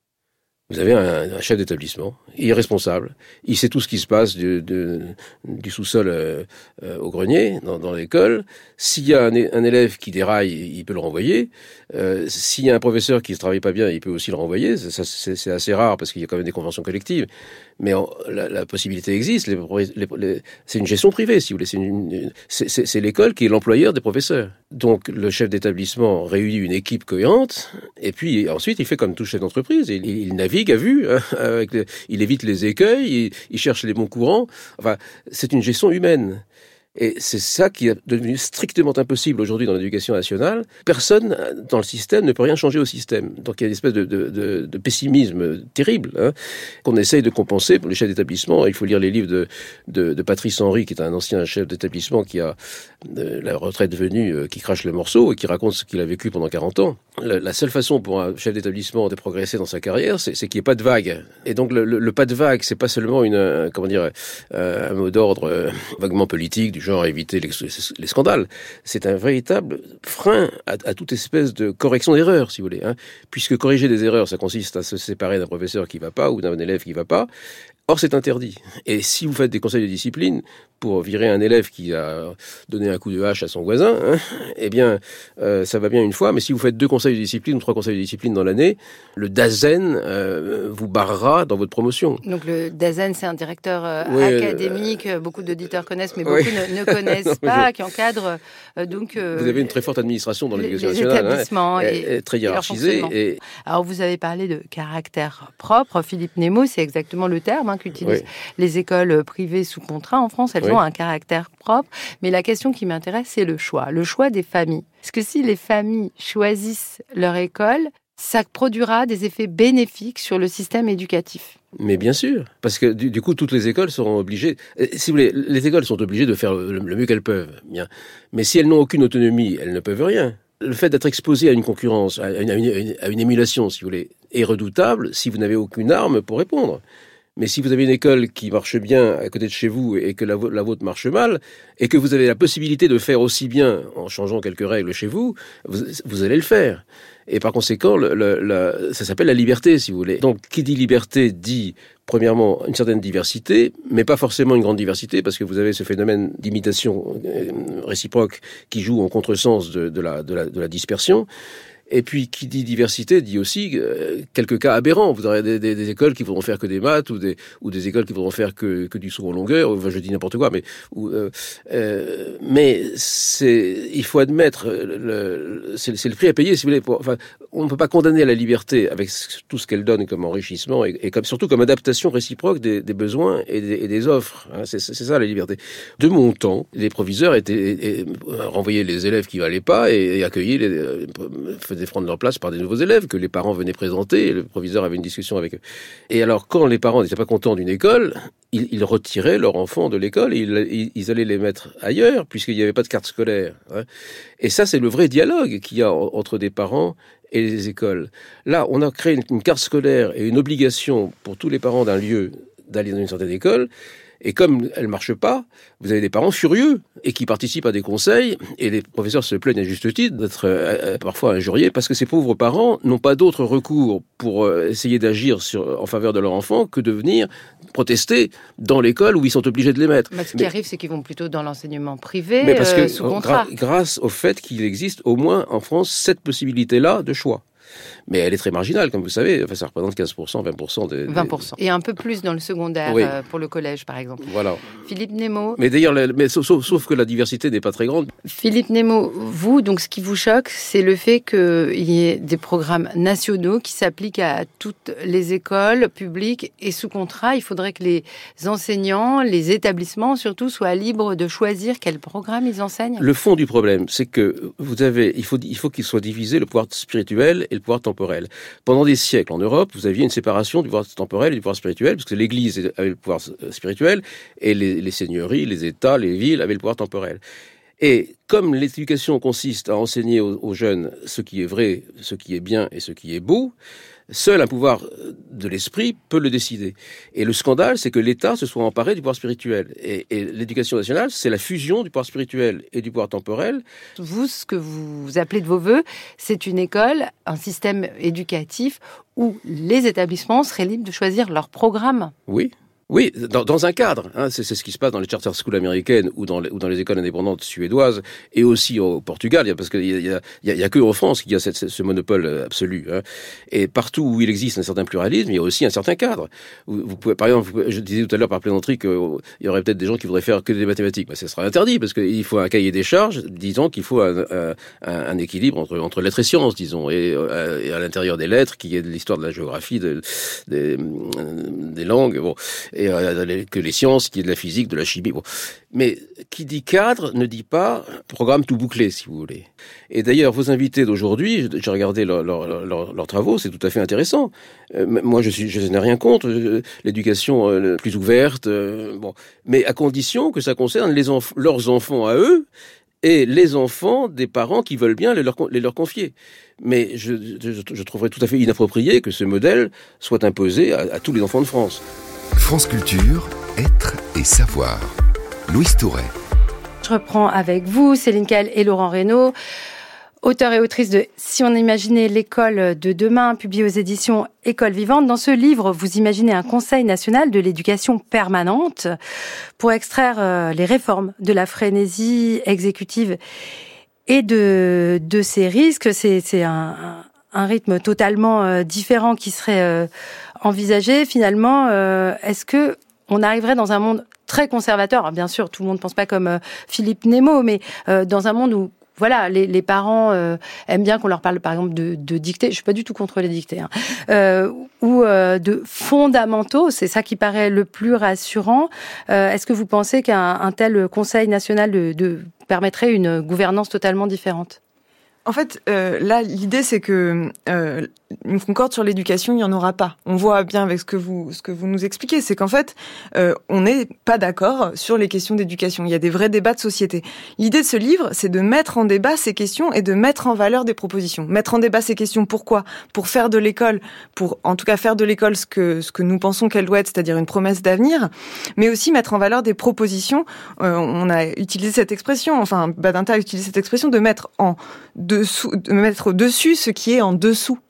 Vous avez un, un chef d'établissement, il est responsable, il sait tout ce qui se passe du, de, du sous-sol euh, euh, au grenier, dans, dans l'école. S'il y a un, un élève qui déraille, il peut le renvoyer. Euh, s'il y a un professeur qui ne travaille pas bien, il peut aussi le renvoyer. Ça, c'est, c'est assez rare parce qu'il y a quand même des conventions collectives. Mais en, la, la possibilité existe. Les, les, les, c'est une gestion privée, si vous voulez. C'est, une, c'est, c'est, c'est l'école qui est l'employeur des professeurs. Donc le chef d'établissement réunit une équipe cohérente, et puis ensuite il fait comme tout chef d'entreprise. Il, il navigue à vue, hein, avec les, il évite les écueils, il, il cherche les bons courants. Enfin, c'est une gestion humaine. Et c'est ça qui est devenu strictement impossible aujourd'hui dans l'éducation nationale. Personne dans le système ne peut rien changer au système. Donc il y a une espèce de, de, de, de pessimisme terrible, hein, qu'on essaye de compenser pour les chefs d'établissement. Il faut lire les livres de, de, de Patrice Henry, qui est un ancien chef d'établissement qui a euh, la retraite venue, euh, qui crache le morceau et qui raconte ce qu'il a vécu pendant quarante ans. La, la seule façon pour un chef d'établissement de progresser dans sa carrière, c'est, c'est qu'il n'y ait pas de vague. Et donc le, le, le pas de vague, c'est pas seulement une, un, comment dire, euh, un mot d'ordre euh, vaguement politique, du genre éviter les, les scandales. C'est un véritable frein à, à toute espèce de correction d'erreurs, si vous voulez, hein. Puisque corriger des erreurs, ça consiste à se séparer d'un professeur qui va pas ou d'un élève qui va pas. Or, c'est interdit. Et si vous faites des conseils de discipline pour virer un élève qui a donné un coup de hache à son voisin, hein, eh bien, euh, ça va bien une fois. Mais si vous faites deux conseils de discipline ou trois conseils de discipline dans l'année, le DAZEN euh, vous barrera dans votre promotion. Donc le DAZEN, c'est un directeur euh, oui, académique, euh, beaucoup d'auditeurs connaissent, mais beaucoup oui. ne, ne connaissent non, pas, je... qui encadre euh, donc... Euh, vous avez une très forte administration dans l'éducation les nationale. établissements hein, et, et, très hiérarchisée. Et... Alors vous avez parlé de caractère propre. Philippe Nemo, c'est exactement le terme hein, qu'utilisent oui. les écoles privées sous contrat en France. Elles oui. ont un caractère propre. Mais la question qui m'intéresse, c'est le choix. Le choix des familles. Est-ce que si les familles choisissent leur école, ça produira des effets bénéfiques sur le système éducatif? Mais bien sûr, parce que du, du coup, toutes les écoles seront obligées... Si vous voulez, les écoles sont obligées de faire le, le mieux qu'elles peuvent. Bien. Mais si elles n'ont aucune autonomie, elles ne peuvent rien. Le fait d'être exposé à une concurrence, à une, à une, à une émulation, si vous voulez, est redoutable si vous n'avez aucune arme pour répondre. Mais si vous avez une école qui marche bien à côté de chez vous et que la, la vôtre marche mal, et que vous avez la possibilité de faire aussi bien en changeant quelques règles chez vous, vous, vous allez le faire. Et par conséquent, le, le, le, ça s'appelle la liberté, si vous voulez. Donc, qui dit liberté dit, premièrement, une certaine diversité, mais pas forcément une grande diversité, parce que vous avez ce phénomène d'imitation réciproque qui joue en contresens de, de, la, de, la, de la dispersion. Et puis, qui dit diversité dit aussi euh, quelques cas aberrants. Vous aurez des, des, des écoles qui voudront faire que des maths ou des, ou des écoles qui voudront faire que, que du saut en longueur. Enfin, je dis n'importe quoi, mais, ou, euh, euh, mais c'est, il faut admettre, le, c'est, c'est le prix à payer, si vous voulez. Pour, enfin, on ne peut pas condamner la liberté avec tout ce qu'elle donne comme enrichissement et, et comme, surtout comme adaptation réciproque des, des besoins et des, et des offres. Hein, c'est, c'est ça la liberté. De mon temps, les proviseurs étaient, et, et, renvoyaient les élèves qui valaient pas et, et accueillaient les, euh, faisaient prendre leur place par des nouveaux élèves que les parents venaient présenter et le proviseur avait une discussion avec eux. Et alors, quand les parents n'étaient pas contents d'une école, ils, ils retiraient leurs enfants de l'école et ils, ils, ils allaient les mettre ailleurs puisqu'il n'y avait pas de carte scolaire. Hein. Et ça, c'est le vrai dialogue qu'il y a entre des parents et les écoles. Là, on a créé une, une carte scolaire et une obligation pour tous les parents d'un lieu d'aller dans une certaine école. Et comme elle ne marche pas, vous avez des parents furieux et qui participent à des conseils et les professeurs se plaignent à juste titre d'être euh, parfois injuriés parce que ces pauvres parents n'ont pas d'autre recours pour euh, essayer d'agir sur, en faveur de leur enfant que de venir protester dans l'école où ils sont obligés de les mettre. Bah, ce qui mais, arrive, c'est qu'ils vont plutôt dans l'enseignement privé, mais parce que, euh, sous contrat. Gra- grâce au fait qu'il existe au moins en France cette possibilité-là de choix. Mais elle est très marginale, comme vous savez. Enfin, ça représente quinze pour cent, vingt pour cent. Des, des... vingt pour cent. Et un peu plus dans le secondaire, oui. euh, pour le collège, par exemple. Voilà. Philippe Nemo. Mais d'ailleurs, mais sauf, sauf, sauf que la diversité n'est pas très grande. Philippe Nemo, vous, donc, ce qui vous choque, c'est le fait qu'il y ait des programmes nationaux qui s'appliquent à toutes les écoles publiques et sous contrat. Il faudrait que les enseignants, les établissements, surtout, soient libres de choisir quel programme ils enseignent. Le fond du problème, c'est que vous avez, il faut, il faut qu'il soit divisé le pouvoir spirituel et le pouvoir temporel. Pendant des siècles, en Europe, vous aviez une séparation du pouvoir temporel et du pouvoir spirituel, parce que l'Église avait le pouvoir spirituel, et les, les seigneuries, les États, les villes avaient le pouvoir temporel. Et comme l'éducation consiste à enseigner aux, aux jeunes ce qui est vrai, ce qui est bien et ce qui est beau, seul un pouvoir de l'esprit peut le décider. Et le scandale, c'est que l'État se soit emparé du pouvoir spirituel. Et, et l'éducation nationale, c'est la fusion du pouvoir spirituel et du pouvoir temporel. Vous, ce que vous appelez de vos voeux, c'est une école, un système éducatif où les établissements seraient libres de choisir leur programme. Oui. Oui, dans, dans un cadre. Hein, c'est, c'est ce qui se passe dans les charter schools américaines ou dans les, ou dans les écoles indépendantes suédoises et aussi au Portugal, parce qu'il y a, il y a, il y a que en France qu'il y a cette, ce monopole absolu. Hein. Et partout où il existe un certain pluralisme, il y a aussi un certain cadre. Vous, vous pouvez, par exemple, vous, je disais tout à l'heure par plaisanterie qu'il y aurait peut-être des gens qui voudraient faire que des mathématiques. Ben, ça sera interdit parce qu'il faut un cahier des charges disant qu'il faut un, un, un équilibre entre, entre lettres et sciences, disons, et, et à l'intérieur des lettres, qu'il y ait de l'histoire de la géographie, de, des, des langues, bon. Et euh, que les sciences, qu'il y ait de la physique, de la chimie. Bon. Mais qui dit cadre ne dit pas programme tout bouclé, si vous voulez. Et d'ailleurs, vos invités d'aujourd'hui, j'ai regardé leurs leur, leur, leur, leur travaux, c'est tout à fait intéressant. Euh, moi, je, suis, je n'ai rien contre euh, l'éducation euh, plus ouverte, euh, bon, mais à condition que ça concerne les enf- leurs enfants à eux et les enfants des parents qui veulent bien les leur, les leur confier. Mais je, je, je trouverais tout à fait inapproprié que ce modèle soit imposé à, à tous les enfants de France. France Culture, être et savoir. Louise Touret. Je reprends avec vous, Céline Cael et Laurent Reynaud, auteurs et autrices de « Si on imaginait l'école de demain », publié aux éditions École Vivante. Dans ce livre, vous imaginez un Conseil national de l'éducation permanente pour extraire les réformes de la frénésie exécutive et de, de ses risques. C'est, c'est un, un rythme totalement différent qui serait envisagé. Finalement, est-ce que on arriverait dans un monde très conservateur? Alors, bien sûr, tout le monde ne pense pas comme euh, Philippe Nemo, mais euh, dans un monde où voilà, les, les parents euh, aiment bien qu'on leur parle, par exemple, de, de dictées. Je suis pas du tout contre les dictées, hein. euh, ou euh, de fondamentaux. C'est ça qui paraît le plus rassurant. Euh, est-ce que vous pensez qu'un un tel Conseil national de, de permettrait une gouvernance totalement différente? En fait, euh, là, l'idée, c'est que euh, une concorde sur l'éducation, il n'y en aura pas. On voit bien avec ce que vous, ce que vous nous expliquez, c'est qu'en fait, euh, on n'est pas d'accord sur les questions d'éducation. Il y a des vrais débats de société. L'idée de ce livre, c'est de mettre en débat ces questions et de mettre en valeur des propositions. Mettre en débat ces questions, pourquoi ? Pour faire de l'école, pour en tout cas faire de l'école ce que, ce que nous pensons qu'elle doit être, c'est-à-dire une promesse d'avenir, mais aussi mettre en valeur des propositions. Euh, on a utilisé cette expression, enfin, Badinter a utilisé cette expression de mettre en dessous, de mettre au-dessus ce qui est en dessous.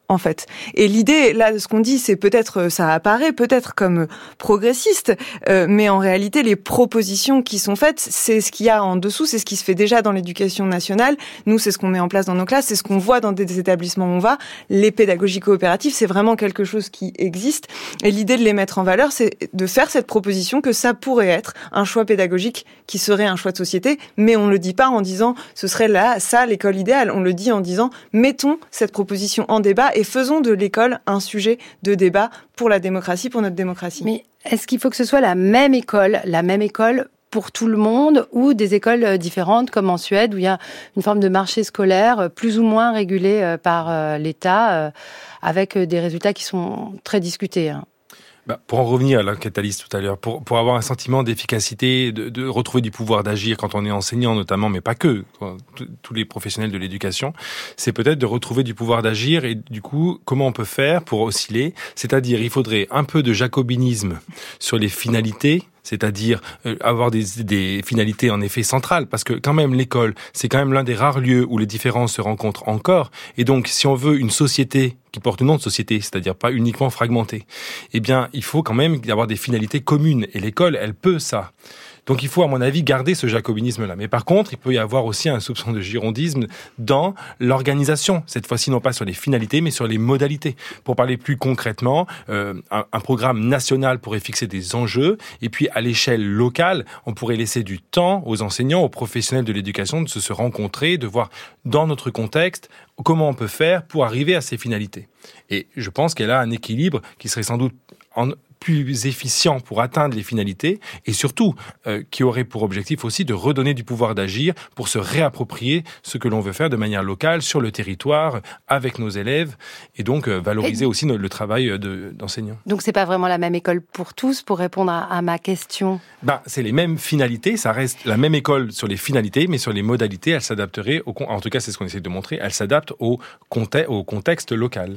en fait. Et l'idée, là, ce qu'on dit, c'est peut-être, ça apparaît peut-être comme progressiste, euh, mais en réalité, les propositions qui sont faites, c'est ce qu'il y a en dessous, c'est ce qui se fait déjà dans l'éducation nationale. Nous, c'est ce qu'on met en place dans nos classes, c'est ce qu'on voit dans des établissements où on va. Les pédagogies coopératives, c'est vraiment quelque chose qui existe. Et l'idée de les mettre en valeur, c'est de faire cette proposition que ça pourrait être un choix pédagogique qui serait un choix de société, mais on ne le dit pas en disant, ce serait là, ça, l'école idéale. On le dit en disant, mettons cette proposition en débat et faisons de l'école un sujet de débat pour la démocratie, pour notre démocratie. Mais est-ce qu'il faut que ce soit la même école, la même école pour tout le monde, ou des écoles différentes comme en Suède où il y a une forme de marché scolaire plus ou moins régulé par l'État avec des résultats qui sont très discutés, hein? Bah, pour en revenir à l'enquête Alice tout à l'heure, pour, pour avoir un sentiment d'efficacité, de, de retrouver du pouvoir d'agir quand on est enseignant notamment, mais pas que, tous les professionnels de l'éducation, c'est peut-être de retrouver du pouvoir d'agir et du coup, comment on peut faire pour osciller? C'est-à-dire, il faudrait un peu de jacobinisme sur les finalités, c'est-à-dire euh, avoir des, des finalités en effet centrales, parce que quand même l'école, c'est quand même l'un des rares lieux où les différences se rencontrent encore, et donc si on veut une société qui porte le nom de société, c'est-à-dire pas uniquement fragmentée, eh bien il faut quand même avoir des finalités communes, et l'école, elle peut ça. Donc il faut, à mon avis, garder ce jacobinisme-là. Mais par contre, il peut y avoir aussi un soupçon de girondisme dans l'organisation. Cette fois-ci, non pas sur les finalités, mais sur les modalités. Pour parler plus concrètement, euh, un, un programme national pourrait fixer des enjeux. Et puis, à l'échelle locale, on pourrait laisser du temps aux enseignants, aux professionnels de l'éducation de se, se rencontrer, de voir dans notre contexte comment on peut faire pour arriver à ces finalités. Et je pense qu'elle a un équilibre qui serait sans doute en plus efficient pour atteindre les finalités et surtout euh, qui aurait pour objectif aussi de redonner du pouvoir d'agir pour se réapproprier ce que l'on veut faire de manière locale sur le territoire avec nos élèves et donc euh, valoriser et... aussi no- le travail de, d'enseignants. Donc c'est pas vraiment la même école pour tous pour répondre à, à ma question. Ben, c'est les mêmes finalités, ça reste la même école sur les finalités, mais sur les modalités, elle s'adapterait au, en tout cas c'est ce qu'on essaie de montrer, elle s'adapte au, conte- au contexte local.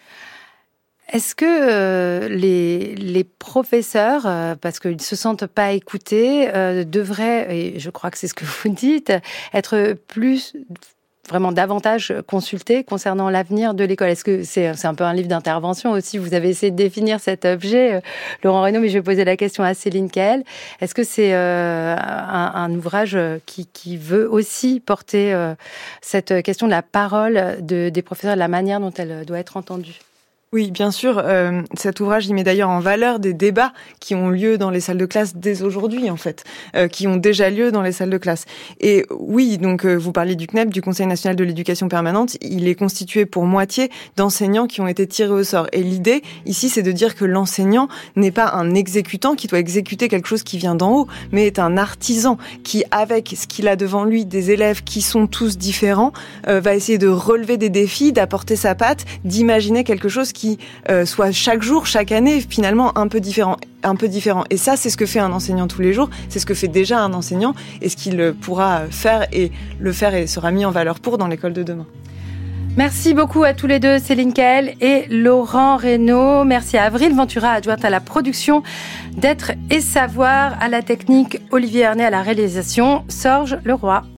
Est-ce que euh, les, les professeurs, euh, parce qu'ils ne se sentent pas écoutés, euh, devraient, et je crois que c'est ce que vous dites, être plus, vraiment davantage consultés concernant l'avenir de l'école? Est-ce que c'est, c'est un peu un livre d'intervention aussi? Vous avez essayé de définir cet objet, euh, Laurent Reynaud, mais je vais poser la question à Céline Kael. Est-ce que c'est euh, un, un ouvrage qui, qui veut aussi porter euh, cette question de la parole de, des professeurs, de la manière dont elle doit être entendue? Oui, bien sûr. Euh, cet ouvrage, il met d'ailleurs en valeur des débats qui ont lieu dans les salles de classe dès aujourd'hui, en fait, euh, qui ont déjà lieu dans les salles de classe. Et oui, donc euh, vous parliez du C N E P, du Conseil national de l'éducation permanente. Il est constitué pour moitié d'enseignants qui ont été tirés au sort. Et l'idée ici, c'est de dire que l'enseignant n'est pas un exécutant qui doit exécuter quelque chose qui vient d'en haut, mais est un artisan qui, avec ce qu'il a devant lui, des élèves qui sont tous différents, euh, va essayer de relever des défis, d'apporter sa patte, d'imaginer quelque chose qui euh, soit chaque jour, chaque année, finalement un peu différent, un peu différent. Et ça, c'est ce que fait un enseignant tous les jours, c'est ce que fait déjà un enseignant, et ce qu'il pourra faire et le faire et sera mis en valeur pour dans l'école de demain. Merci beaucoup à tous les deux, Céline Kael et Laurent Reynaud. Merci à Avril Ventura, adjointe à la production d'Être et Savoir, à la technique Olivier Arnay, à la réalisation Sorge Leroy.